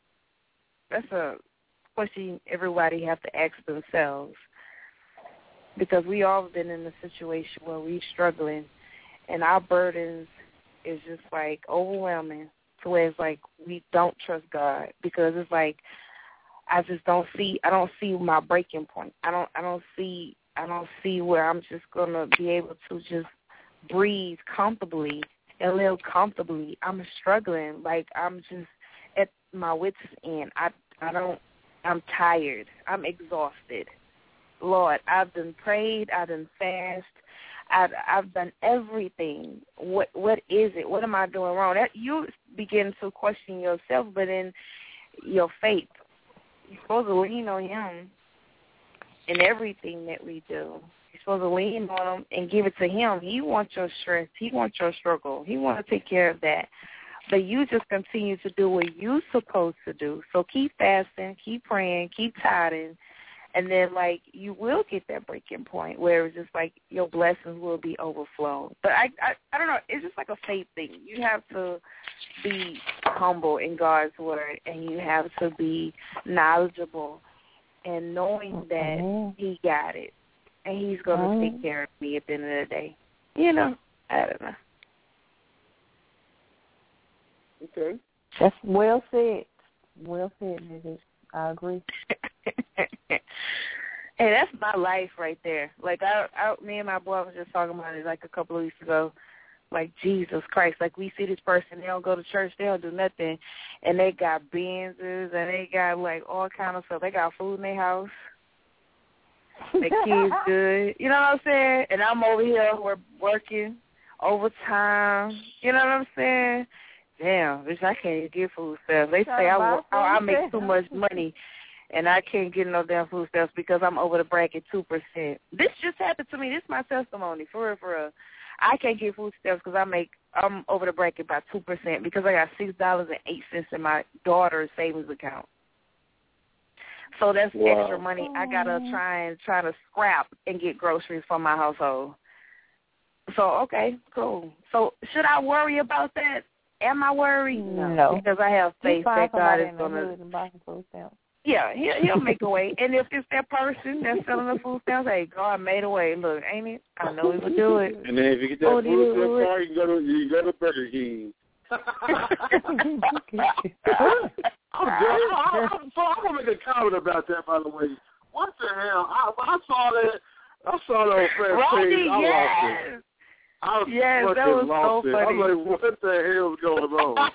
That's a question everybody have to ask themselves. because we all been in a situation where we struggling and our burdens is just like overwhelming to where it's like we don't trust God, because it's like I don't see my breaking point. I don't see where I'm just gonna be able to just breathe comfortably and live comfortably. I'm struggling. Like, I'm just at my wits' end. I'm tired. I'm exhausted. Lord, I've done prayed. I've done fast. I've done everything. What is it? What am I doing wrong? You begin to question yourself, but in your faith, you're supposed to lean on Him in everything that we do. You're supposed to lean on Him and give it to Him. He wants your strength. He wants your struggle. He wants to take care of that. But you just continue to do what you're supposed to do. So keep fasting, keep praying, keep tithing, and then, like, you will get that breaking point where it's just like your blessings will be overflowed. But I don't know. It's just like a faith thing. You have to be humble in God's word, and you have to be knowledgeable and knowing that He got it, and He's going to take care of me at the end of the day. You know, I don't know. Okay. That's well said. Well said, Nigga. I agree. Hey, that's my life right there. Like, me and my boy was just talking about it like a couple of weeks ago. Like, Jesus Christ. Like, we see this person, they don't go to church, they don't do nothing, and they got Benzes, and they got, like, all kind of stuff. They got food in their house. Their kids good. You know what I'm saying? And I'm over here, we're working overtime. You know what I'm saying? Damn, bitch, I can't even get food stamps. They say I make too much money, and I can't get no damn food stamps because I'm over the bracket 2%. This just happened to me. This is my testimony, for real, for real. I can't get food stamps because I'm over the bracket by 2% because I got $6.08 in my daughter's savings account. So that's extra money I gotta try to scrap and get groceries for my household. So okay, cool. So should I worry about that? Am I worried? No. Because I have faith that God is going to. Yeah, he'll make a way. And if it's that person that's selling the food stamps, hey, God made a way. Look, ain't it? I know He would do it. And then if you get that food stamp card, you go to Burger King. I'm gonna make a comment about that. By the way, what the hell? I saw that on Facebook page. I lost it. That was so funny. I was like, what the hell's going on?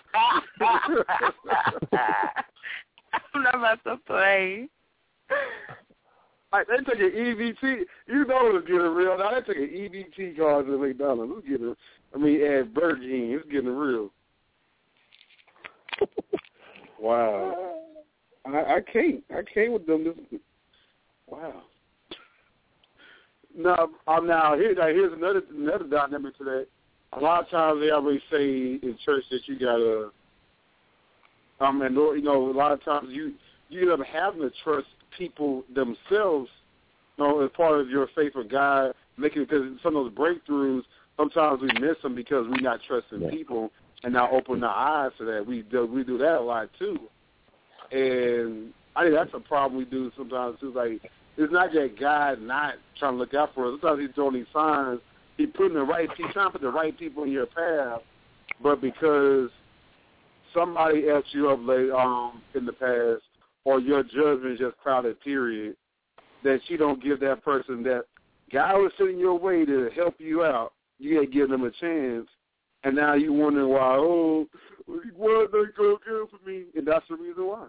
I'm not about to play. Like, they took an EBT. You know it's getting real. Now they took an EBT card to McDonald's. At Burger King, it's getting real. Wow. I can't with them. Wow. Now here's another dynamic to that. A lot of times they always say in church that you gotta, and a lot of times you end up having to trust people themselves, as part of your faith with God, because some of those breakthroughs, sometimes we miss them because we're not trusting people and not opening our eyes to that. We do that a lot too, and I think that's a problem we do sometimes too. Like, it's not that God not trying to look out for us. Sometimes He's throwing these signs. He's trying to put the right people in your path, but because somebody else you up in the past, or your judgment is just clouded, period, that you don't give that person that God was sitting your way to help you out. You ain't giving them a chance, and now you wondering why. Why they go good for me? And that's the reason why.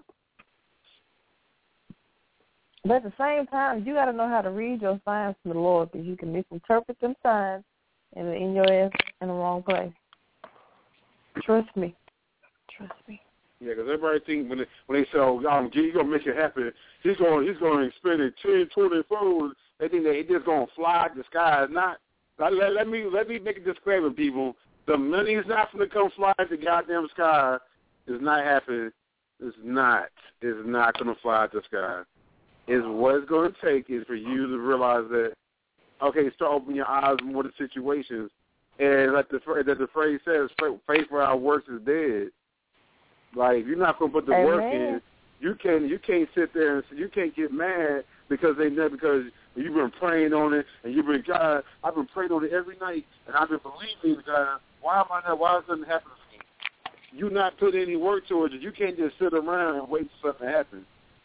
But at the same time, you got to know how to read your signs from the Lord, because you can misinterpret them signs and in your ass in the wrong place. Trust me. Yeah, because everybody think when they say, "Oh, he's gonna make it happen," he's going to spend it 10, 20 fold. They think that he's just gonna fly the sky. It's not. Let me make a disclaimer, people. The money is not going to come fly the goddamn sky. It's not happening. It's not going to fly the sky. Is what it's going to take is for you to realize that, okay, start opening your eyes more to situations. And like the phrase says, faith without works is dead. Like, if you're not going to put the work in, you can't sit there and you can't get mad because you've been praying on it, and you've been, God, I've been praying on it every night, and I've been believing in God. Why is something happening to me? You not put any work towards it. You can't just sit around and wait for something to happen.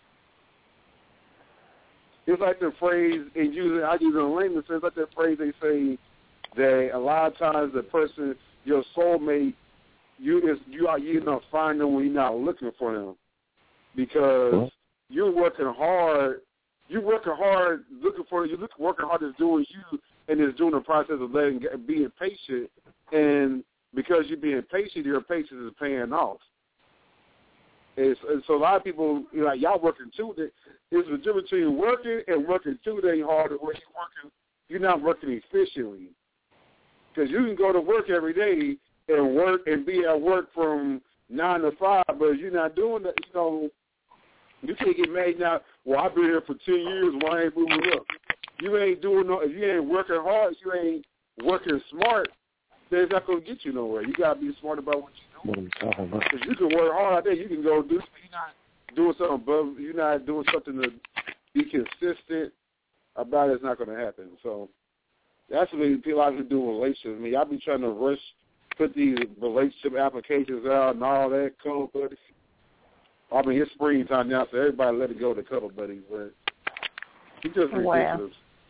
It's like the phrase, and I use it in layman's sense, like that phrase they say that a lot of times the person, your soulmate, you don't find them when you're not looking for them, because you're working hard. You're working hard to doing you, and it's doing the process of being patient. And because you're being patient, your patience is paying off. And so a lot of people, like, y'all working too. There's a difference between working and working too dang hard, where you're not working efficiently. Because you can go to work every day and work and be at work from 9 to 5, but if you're not doing that, you can't get mad now. Well, I've been here for 10 years. Why I ain't moving up? You ain't doing no. If you ain't working hard, you ain't working smart, then it's not gonna get you nowhere. You gotta be smart about what you're doing. Because you can work hard out there. You can go do. You're not doing something above. You're not doing something to be consistent about it. It's not gonna happen. So that's what a lot of people do in relationships. I mean, y'all be trying to rush, put these relationship applications out and all that cold buddies. I mean, it's springtime now, so everybody let it go to cuddle buddies, but it's just ridiculous.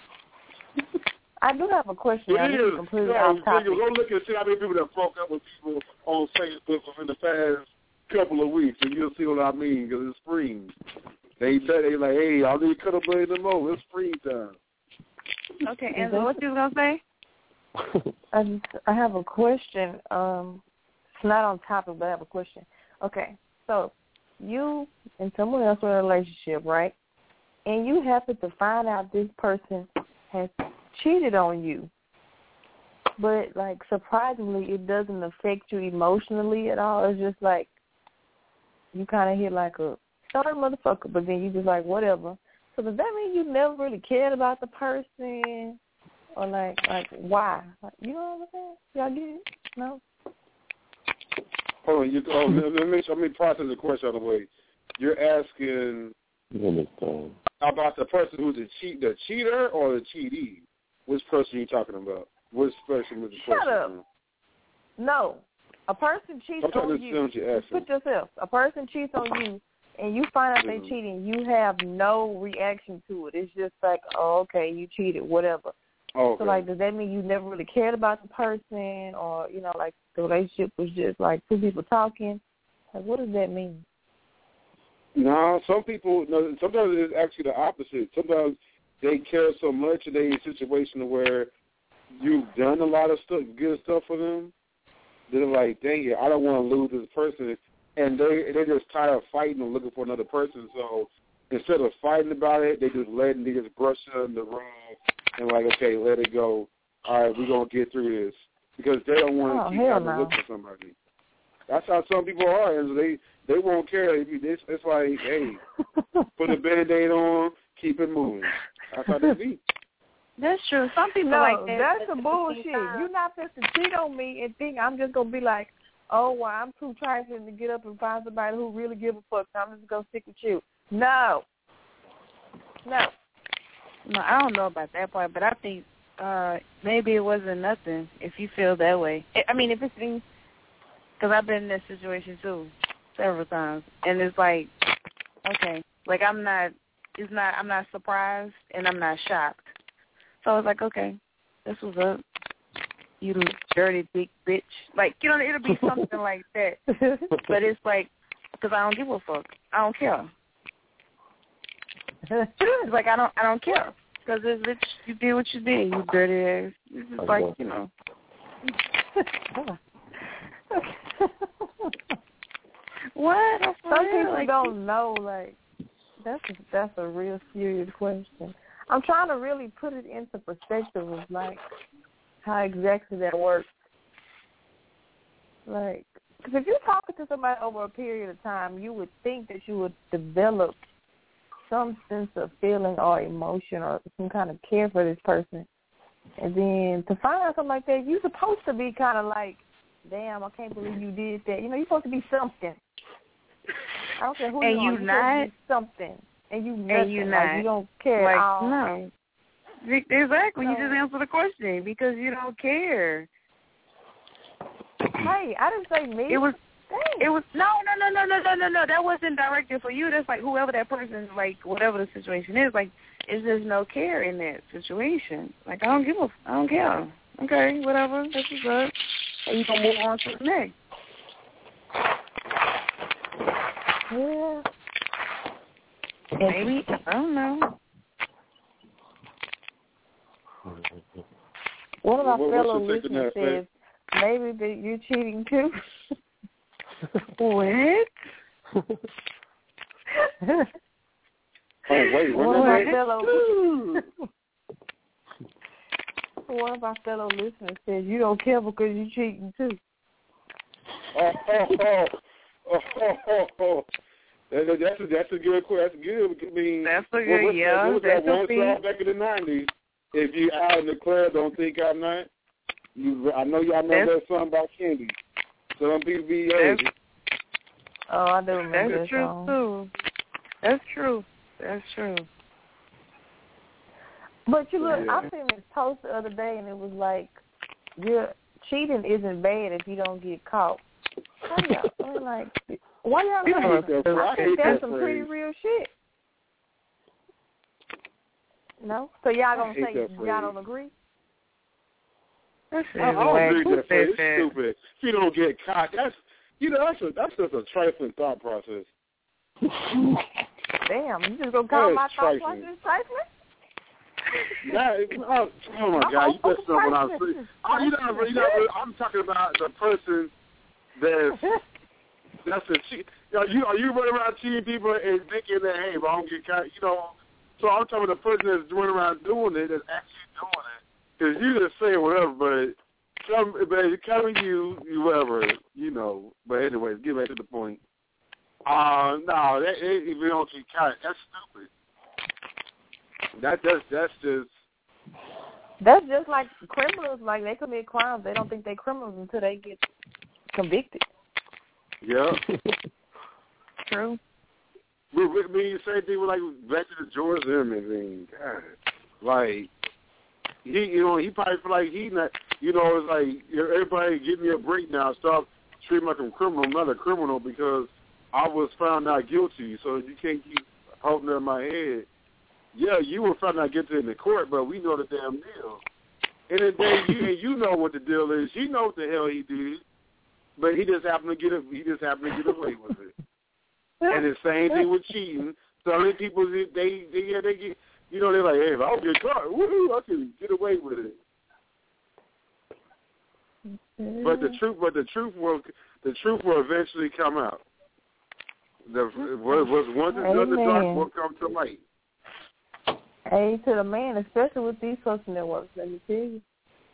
I do have a question. It is. Completely off topic. Go look and see how many people that broke up with people on Facebook in the past couple of weeks, and you'll see what I mean, because it's spring. They like, hey, I need cuddle buddies no more. It's springtime. Okay, Angela, what you was going to say? I have a question. It's not on topic, but I have a question. Okay, so you and someone else in a relationship, right? And you happen to find out this person has cheated on you. But, like, surprisingly, it doesn't affect you emotionally at all. It's just like you kind of hit like a sorry motherfucker, but then you just like, whatever. So does that mean you never really cared about the person? Or, like why? Like, you know what I'm saying? Y'all get it? No? Hold on, let me process the question out of the way. You're asking about the person who's the cheater or the cheatee? Which person are you talking about? Which person was the question? Shut up. No. A person cheats on you. Put yourself. A person cheats on you, and you find out they're cheating. You have no reaction to it. It's just like, oh, okay, you cheated, whatever. Okay. So, like, does that mean you never really cared about the person, or, like, the relationship was just, like, two people talking? Like, what does that mean? No, sometimes it's actually the opposite. Sometimes they care so much, and they're in a situation where you've done a lot of stuff, good stuff for them, they're like, dang it, I don't want to lose this person. And they're just tired of fighting and looking for another person. So instead of fighting about it, they just brush it under the rug and like, okay, let it go. All right, we're going to get through this. Because they don't want to keep having to look for somebody. That's how some people are. And they won't care. It's like, hey, put a Band-Aid on, keep it moving. That's how they be. That's true. Some people like that. That's a bullshit. You're not supposed to cheat on me and think I'm just going to be like, oh, well, I'm too trifling to get up and find somebody who really gives a fuck, so I'm just going to stick with you. No, I don't know about that part, but I think maybe it wasn't nothing if you feel that way. I mean, if it's me, because I've been in that situation too several times, and it's like, okay, like I'm not surprised and I'm not shocked. So I was like, okay, this was up. You dirty big bitch. Like, it'll be something like that. But it's like, because I don't give a fuck. I don't care. It's like, I don't care. Because it's you did what you did, you dirty ass. It's just like, What? Some people don't know, like, that's a real serious question. I'm trying to really put it into perspective of, like, how exactly that works. Like, because if you're talking to somebody over a period of time, you would think that you would develop some sense of feeling or emotion or some kind of care for this person. And then to find out something like that, you're supposed to be kind of like, damn, I can't believe you did that. You're supposed to be something. I don't care who you are. You're supposed to be something. And you and you not. Like, you don't care at all. No. Exactly. You just answered the question because you don't care. Hey, I didn't say me. It was no. That wasn't directed for you. That's like whoever that person, like whatever the situation is, like it's just no care in that situation. Like I don't care. Okay, whatever. That's what's up. And you can move on to the next. Yeah. Maybe, I don't know. One of my fellow listeners says, maybe that you're cheating too. What? One of our fellow listeners says, you don't care because you're cheating too. That's a good question. That's good. I mean, that's a good, yeah. What was that one song back in the 90s? If you out in the club, don't think I'm not. I know y'all know that song about Candy. Some people be lazy. Oh, I do remember that song. Too. That's true. That's true. But you look, I seen this post the other day, and it was like, cheating isn't bad if you don't get caught. I mean, like, why y'all I think that's some pretty real shit. No? So y'all gonna say y'all don't agree? I don't agree with that phrase. It's stupid. If you don't get caught, that's just a trifling thought process. Damn, you just gonna call my thought process trifling? Oh my God, you messed up when I was saying. I'm talking about the person that's a cheat. Are you running around cheating people and thinking that, hey, if I don't get caught, So I'm talking about the person that's running around doing it, that's actually doing it. Because you just say whatever, but coming you whatever, But anyways, get back to the point. No, if you don't get caught, that's stupid. That's just like criminals. Like they commit crimes, they don't think they're criminals until they get convicted. Yeah. True. With me, same thing with like back to the George Zimmerman thing. God, like he probably feel like he not. It's like everybody give me a break now. Stop treating me like a criminal. I'm not a criminal because I was found not guilty. So you can't keep holding that in my head. Yeah, you were found not guilty in the court, but we know the damn deal. And then you know what the deal is. You know what the hell he did, but he just happened to get away with it. And the same thing with cheating. So many people they get they're like, hey, if I don't get caught, woohoo, I can get away with it. But the truth will eventually come out. Once it's done, the dark will come to light. Hey, to the man, especially with these social networks, let me tell you.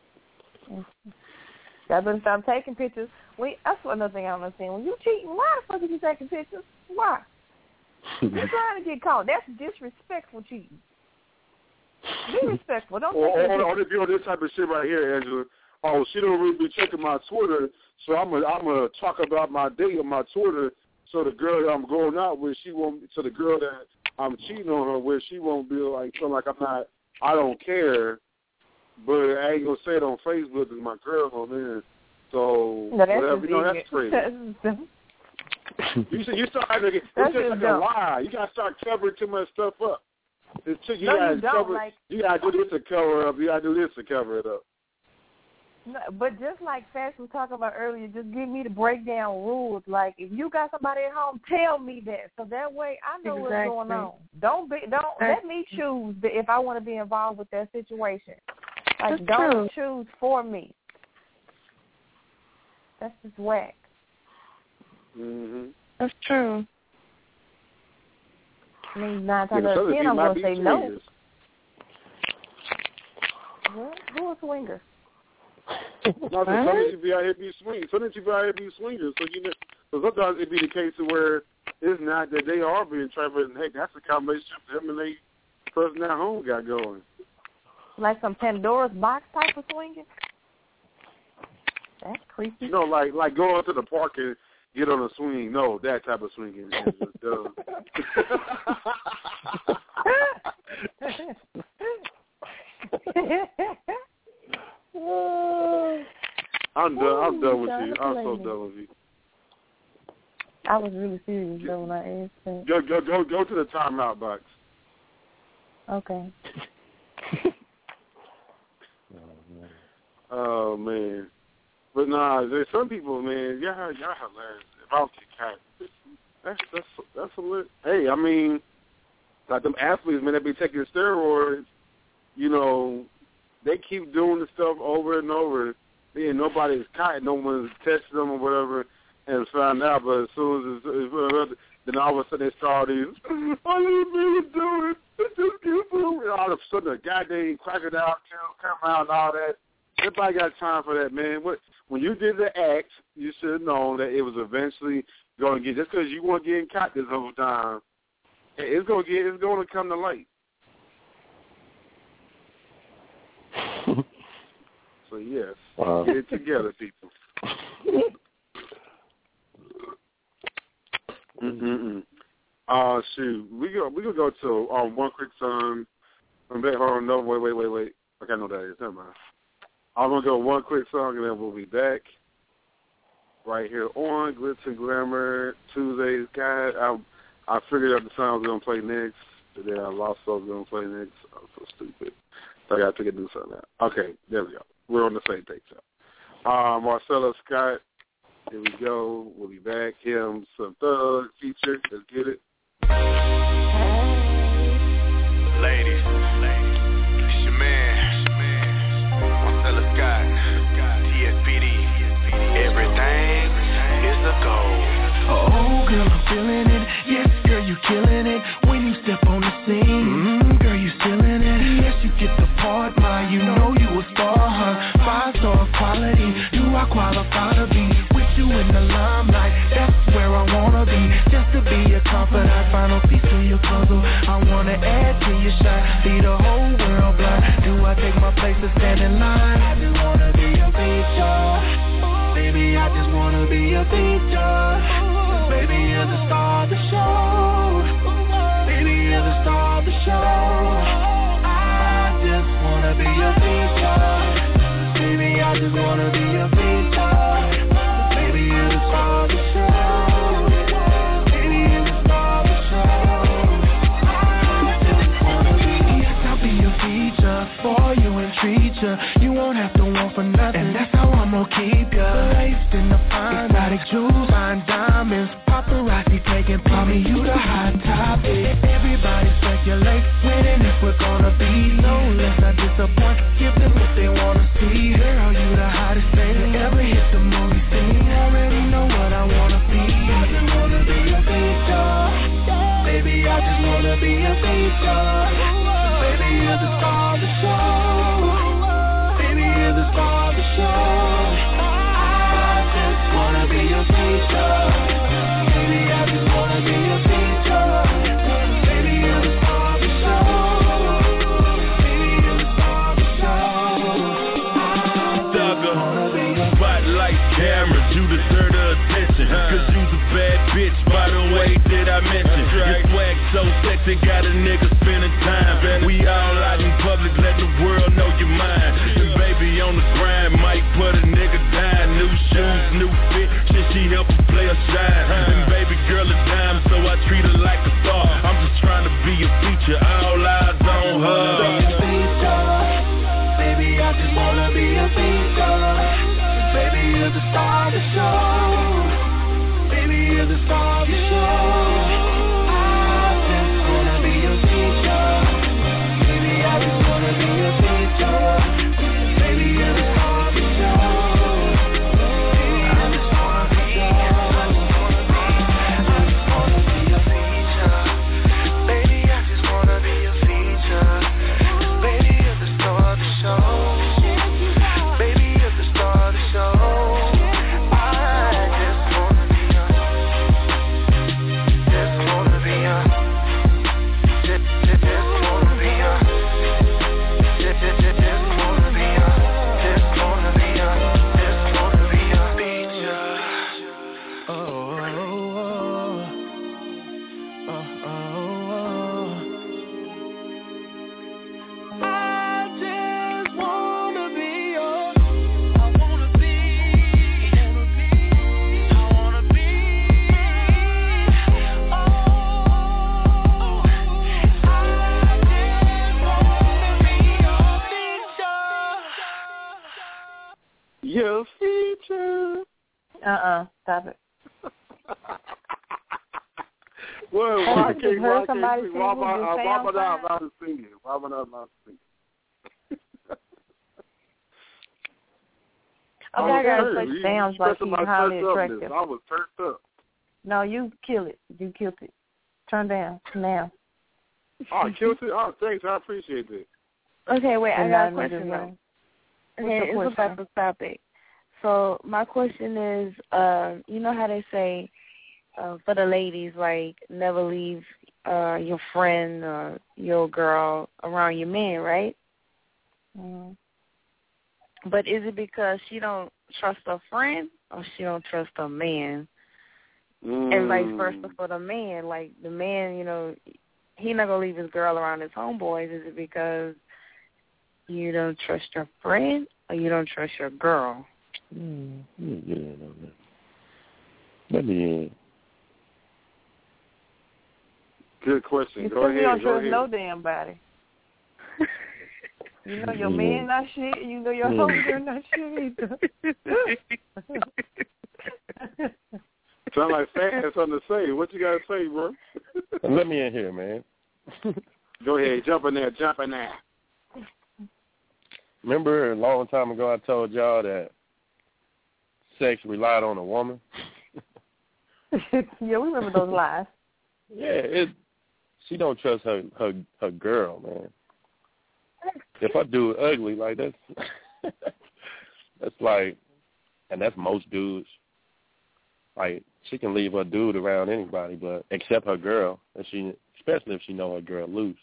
Y'all better stop taking pictures. That's another thing I don't understand. When you cheating, why the fuck are you taking pictures? Why? You're trying to get caught. That's disrespectful cheating. Be respectful. Don't take pictures. Or they be on this type of shit right here, Angela. Oh, she don't really be checking my Twitter, so I'm gonna talk about my date on my Twitter. So the girl that I'm going out with, so the girl that I'm cheating on her with, she won't be like feeling like I don't care, but I ain't gonna say it on Facebook because my girl on there. So whatever, that's crazy. You start having it's just like a lie. You gotta start covering too much stuff up. You gotta do this to cover up. You gotta do this to cover it up. No, but just like Fash was talking about earlier, just give me the breakdown rules. Like, if you got somebody at home, tell me that, so that way I know what's going on. Don't let me choose if I want to be involved with that situation. Like, don't choose for me. That's just whack. That's true. I mean, 9 times out of 10, I'm going to say no. Well, who a swinger? No, sometimes you be out here be swingers. Sometimes you be out here be swingers. So sometimes it be the case where it's not that they are being trafficked. And heck, that's a combination of them and they person at home got going. Like some Pandora's box type of swinging. That's creepy. Like going to the park and get on a swing. No, that type of swinging. I'm done with you. I'm so done with you. I was really serious though when I asked that. Go to the timeout box. Okay. Oh man, but nah, there's some people, man. Y'all hilarious. If I don't get caught, that's a lit. Hey, I mean, like them athletes, man, they be taking steroids. You know, they keep doing the stuff over and over. And nobody's caught. No one's tested them or whatever, and found out. But as soon as then all of a sudden they start these. I didn't mean to do it. It just keep moving. All of a sudden, a goddamn crocodile come out and all that. Everybody got time for that, man. When you did the act, you should have known that it was eventually going to get. Just because you weren't getting caught this whole time, it's going to come to light. So yes, get it together, people. Shoot, we gonna go to one quick song. Hold on, no, wait. Okay, I know that is. Never mind. I'm gonna go one quick song and then we'll be back right here on Glitz and Glamour Tuesdays. Guys, I figured out the song I was gonna play next, and then I lost what I was gonna play next. I'm so stupid. So I gotta figure do something out. Okay, there we go. We're on the same page. Marcella Scott, here we go. We'll be back. Him, some Thug feature. Let's get it. Ladies, it's your man, Marcella Scott, TSPD. Everything is a goal. Oh, girl, I'm feeling it. Yes, girl, you killing it. When you step on the scene, girl, you stealing it. Yes, you get the part, you know you a star, huh? 5-star quality. Do I qualify to be with you in the limelight? That's where I wanna be. Just to be a confidant, final piece to your puzzle. I wanna add to your shot, be the whole world blind. Do I take my place to stand in line? I just wanna be a feature. Baby, I just wanna be a feature. Baby, you're the star of the show. Baby, you're the star of the show. I just wanna be a feature. Baby, I just wanna be a feature. Baby, you're the star of the show. Baby, you're the star of the show. I just wanna be. Yes, I'll be a feature for you and treat you. You won't have to want for nothing, and that's how I'm gonna keep you. Laced in the fine exotic jewels, fine diamonds, paparazzi taking pictures. You the hot topic. Everybody speculate when and if we're gonna be. No, let's not disappoint. Give them what they wanna see. Girl, you the hottest thing ever hit the movie scene. Already know what I wanna be. I just wanna be a feature. Baby, I just wanna be a feature. Baby, you're the star of the show. Baby, you're the star of the show. I just wanna be a feature. Baby, I just wanna be a feature. Baby, you're the star of the show. Baby, you're the star of the show. Thugger, spotlight cameras, you deserve the attention. Cause you's a bad bitch by the way that I mentioned. Your swag so sexy, got a nigga spending time. We all out in public, let the world know you're mine. And baby on the grind, might put a nigga down. New shoes, new fit, shit she help a player shine. And baby girl a dime, so I treat her like a star. I'm just trying to be a feature, all eyes on her. Baby, I just wanna be a feature. Baby, you're the star of the show. Baby, you're the star of the show. I just wanna be a feature. Baby, I just wanna be a feature. Baby, you're the star of the show. I just wanna be a feature. Baby, I just wanna be a feature. Baby, you're the star of the show. Baby, you're the star of the show. I just wanna be a Your future. Stop it. Well, why can't Why am I not allowed to sing it? Why am I not allowed to sing it? Okay, I gotta say sounds like he's highly attractive. I was turned up. No, you kill it. You killed it. Turn down now. Oh, I killed it? Oh, thanks. I appreciate that. Okay, wait, I got a question though. Okay, it's about the topic. So my question is, you know how they say for the ladies, like, never leave your friend or your girl around your man, right? Mm. But is it because she don't trust her friend or she don't trust her man? And vice versa for the man. Like, the man, you know, he not going to leave his girl around his homeboys. Is it because you don't trust your friend or you don't trust your girl? Let me get in on that. Let me in. Good question. Go ahead. You don't trust no damn body. You know your man not shit, and you know your homegirl not shit either. Sound like Fat has something to say. What you got to say, bro? Let me in here, man. Go ahead. Jump in there. Remember a long time ago I told y'all that sex relied on a woman? Yeah, we remember those lies. Yeah, she don't trust her girl, man. If I do it ugly, like that's like, and that's most dudes. Like, she can leave her dude around anybody, but except her girl, and especially if she know her girl loose.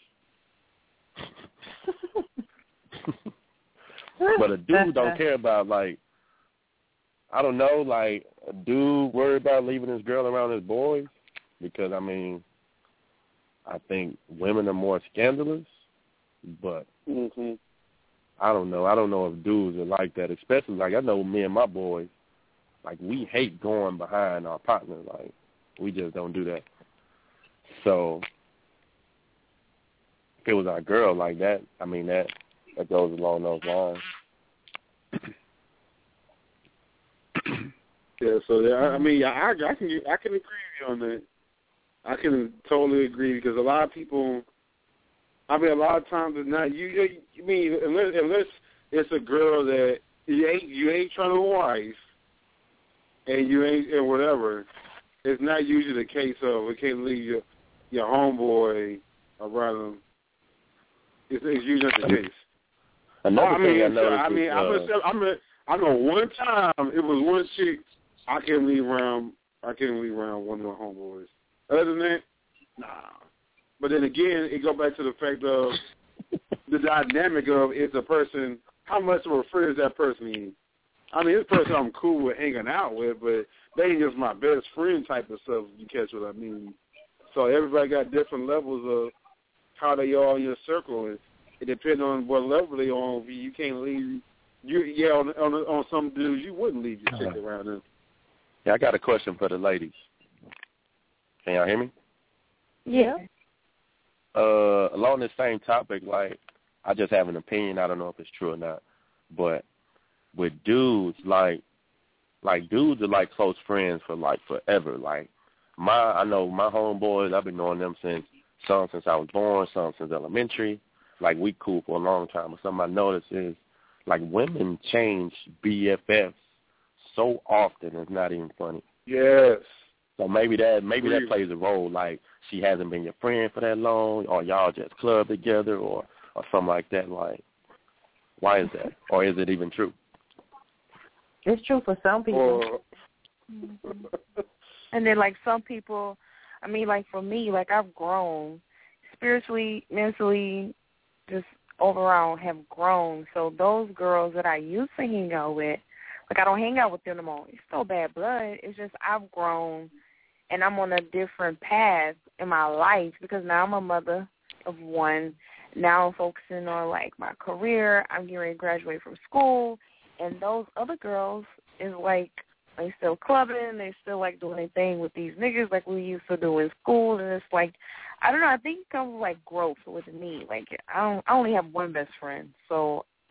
But a dude don't care about, like, I don't know, like, a dude worried about leaving his girl around his boys, because, I mean, I think women are more scandalous, but I don't know. I don't know if dudes are like that, especially, like, I know me and my boys, like, we hate going behind our partner. Like, we just don't do that. So if it was our girl like that, I mean, that goes along those lines. Yeah, so I mean, I can agree with you on that. I can totally agree, because a lot of people, I mean, a lot of times it's not you mean unless it's a girl that you ain't trying to wife, and you ain't and whatever. It's not usually the case of we can't leave your homeboy around them. It's usually not the case. Another thing I noticed. I know one time it was one chick I couldn't leave around one of my homeboys. Other than that, nah. But then again, it go back to the fact of the dynamic of is a person, how much of a friend is that person is. I mean, this person I'm cool with hanging out with, but they ain't just my best friend type of stuff, you catch what I mean. So everybody got different levels of how they are in your circle. And it depends on what level they on. You can't leave. On some dudes, you wouldn't leave your chick around them. Yeah, I got a question for the ladies. Can y'all hear me? Yeah. Along this same topic, like, I just have an opinion. I don't know if it's true or not. But with dudes, like dudes are like close friends for like forever. Like, I know my homeboys, I've been knowing them since I was born, some since elementary. Like, we cool for a long time. But something I noticed is, like, women change BFFs so often it's not even funny. Yes. So maybe that plays a role. Like, she hasn't been your friend for that long, or y'all just club together, or something like that. Like, why is that? Or is it even true? It's true for some people. And then, like, some people, I mean, like, for me, like, I've grown spiritually, mentally, just overall have grown. So those girls that I used to hang out with, like, I don't hang out with them no more. It's still bad blood. It's just I've grown, and I'm on a different path in my life because now I'm a mother of one. Now I'm focusing on, like, my career. I'm getting ready to graduate from school. And those other girls is, like, they still clubbing. They still, like, doing their thing with these niggas like we used to do in school. And it's, like, I don't know. I think it comes with, like, growth with me. Like, I only have one best friend. So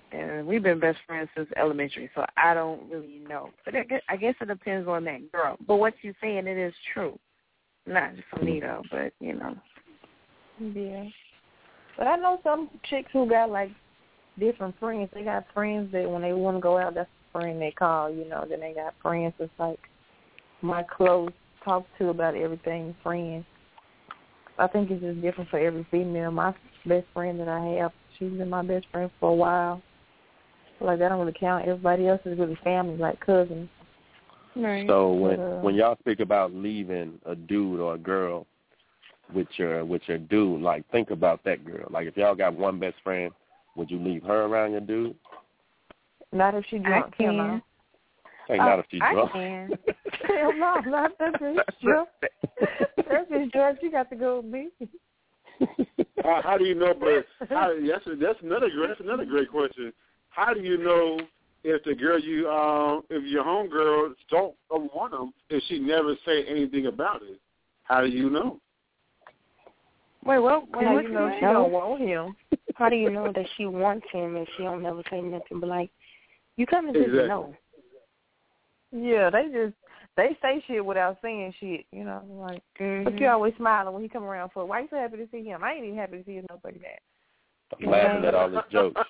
and we've been best friends since elementary, so I don't really know. But I guess it depends on that girl. But what you're saying, it is true. Not just for me, though, but, you know. Yeah. But I know some chicks who got, like, different friends. They got friends that when they want to go out, that's the friend they call, you know. Then they got friends that's, like, my close, talk to about everything, friends. I think it's just different for every female. My best friend that I have, she's been my best friend for a while. Like, that don't really count. Everybody else is really family, like cousins. Right. So when y'all speak about leaving a dude or a girl with your dude, like, think about that girl. Like, if y'all got one best friend, would you leave her around your dude? Not if she drunk. I can. Hey, not if she drunk. I can. Hell no, not if she's drunk. If she's drunk, she got to go with me. How do you know? But that's another great question. How do you know if the girl if your homegirl don't want him, if she never say anything about it? How do you know? Wait, what? How do you know she don't want him? How do you know that she wants him if she don't never say nothing? But like, you kind of just know. Yeah, they say shit without saying shit. You know, like, but you always smiling when he come around. For why you so happy to see him? I ain't even happy to see nobody that. I'm laughing at all his jokes.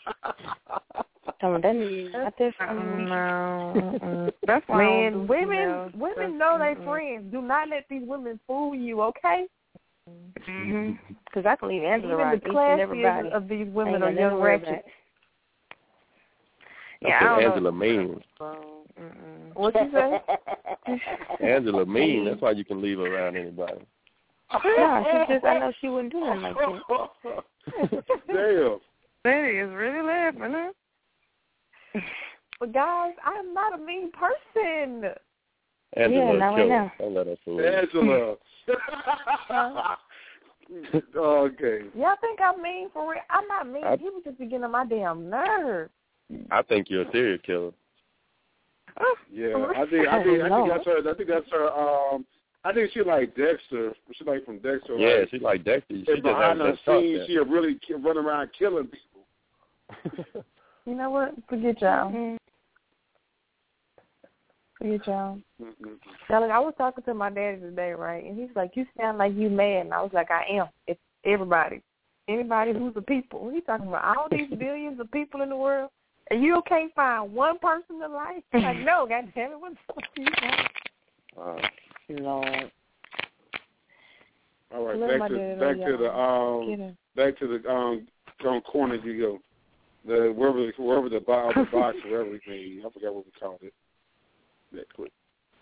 That's why man, women know they friends. Do not let these women fool you, okay? Because I can leave Angela Even right. the classiest of these women are young ratchets. Yeah, I don't Angela mean. What you say? Angela mean. That's why you can leave her around anybody. Yeah, she just, I know she wouldn't do nothing like that. Damn. Lady is really laughing, huh? But guys, I'm not a mean person. Angela, yeah, not right now. Don't let her fool Angela. Okay. Y'all think I'm mean for real? I'm not mean. He was just getting on my damn nerves. I think you're a serial killer. Yeah, I think that's her. I think she like Dexter. She like from Dexter. Yeah, right? she like Dexter. She just behind has the scenes, she really run around killing people. You know what? Forget y'all. Forget y'all. Like, I was talking to my daddy today, right? And he's like, "You sound like you mad." And I was like, "I am. It's everybody, anybody who's a people." He's talking about all these billions of people in the world, and you can't find one person to like. Like, no, goddamn it, what's up with you? Lord. All right, back to the corner you go. Wherever the box, wherever we made. I forgot what we called it. That quick.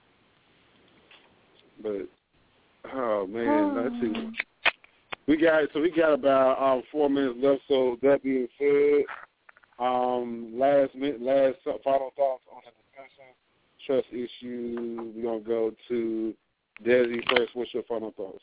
But oh man, let's see. We got about 4 minutes left. So that being said, last final thoughts on the discussion. Trust issue. We're gonna go to Desi first. What's your final thoughts?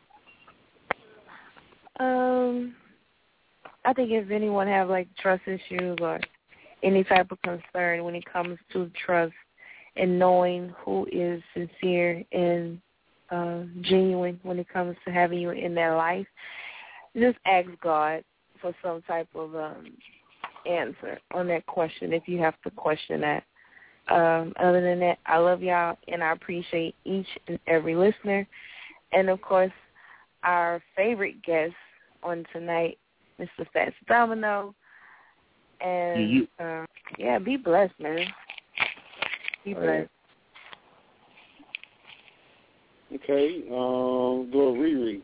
I think if anyone have like trust issues or any type of concern when it comes to trust and knowing who is sincere and genuine when it comes to having you in their life, just ask God for some type of answer on that question if you have to question that. Other than that, I love y'all, and I appreciate each and every listener. And, of course, our favorite guest on tonight, Mr. Fats Domino. And, be blessed, man. Be blessed. Okay, go Riri.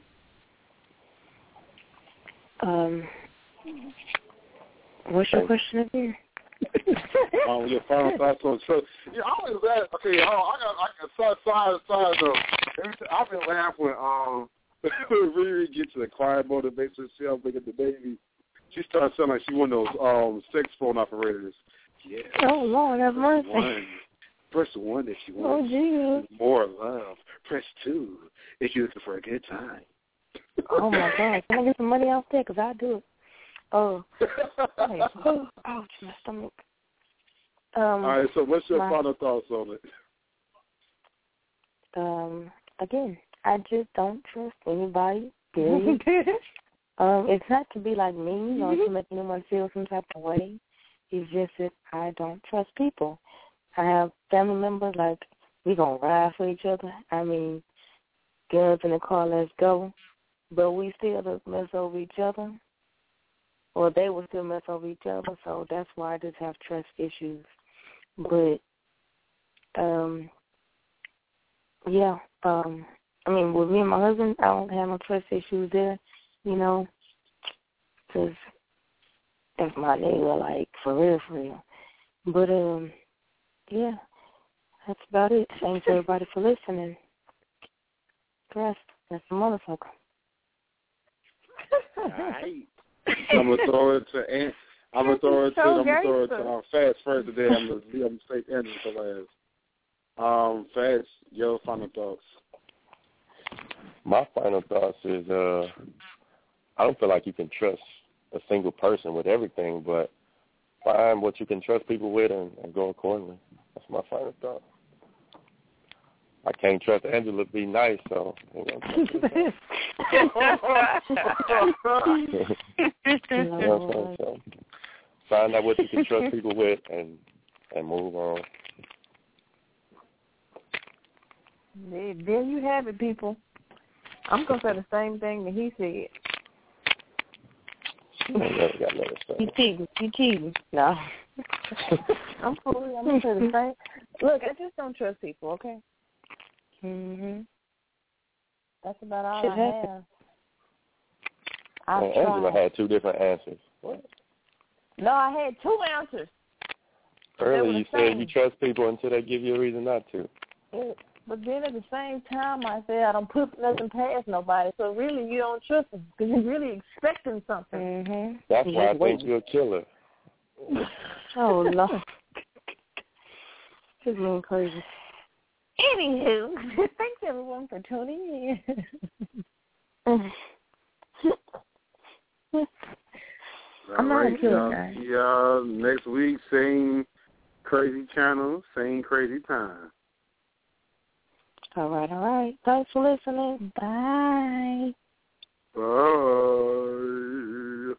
What's your question again? Your final thoughts on so I always laugh. Okay, I got side note. I've been laughing when Riri gets to the quiet mode and makes herself look at the baby. She starts sounding like she one of those sex phone operators. Yeah. Oh Lord, have mercy. Press 1 if you want more love. Press 2 if you're looking for a good time. Oh my God, can I get some money off there? Because I do it. Oh, ouch, my stomach. All right, so what's your final thoughts on it? Again, I just don't trust anybody, period. It's not to be like mean or to make anyone feel some type of way. It's just that I don't trust people. I have family members, like, we going to ride for each other. I mean, get up in the car, let's go. But we still mess over each other. Or they will still mess over each other, so that's why I just have trust issues. But, yeah, I mean, with me and my husband, I don't have no trust issues there, you know, because that's my nigga, like, for real. But, yeah, that's about it. Thanks, everybody, for listening. That's the motherfucker. All right. I'm gonna throw it to Fats first today. I'm gonna take Andrew for last. Fats, your final thoughts. My final thoughts is I don't feel like you can trust a single person with everything, but find what you can trust people with and go accordingly. That's my final thought. I can't trust Angela to be nice, so so find out what you can trust people with and move on. There you have it, people. I'm going to say the same thing that he said. You cheating. No. I'm going to say the same. Look, I just don't trust people, okay? That's about all I have. Angela had two different answers. What? No, I had two answers. Earlier you said you trust people until they give you a reason not to. But then at the same time, I said I don't put nothing past nobody. So really, you don't trust them because you're really expecting something. That's why I think you're a killer. Oh, Lord. This is crazy. Anywho, thanks everyone for tuning in. I'm not a killer guy. See y'all next week, same crazy channel, same crazy time. All right. Thanks for listening. Bye. Bye.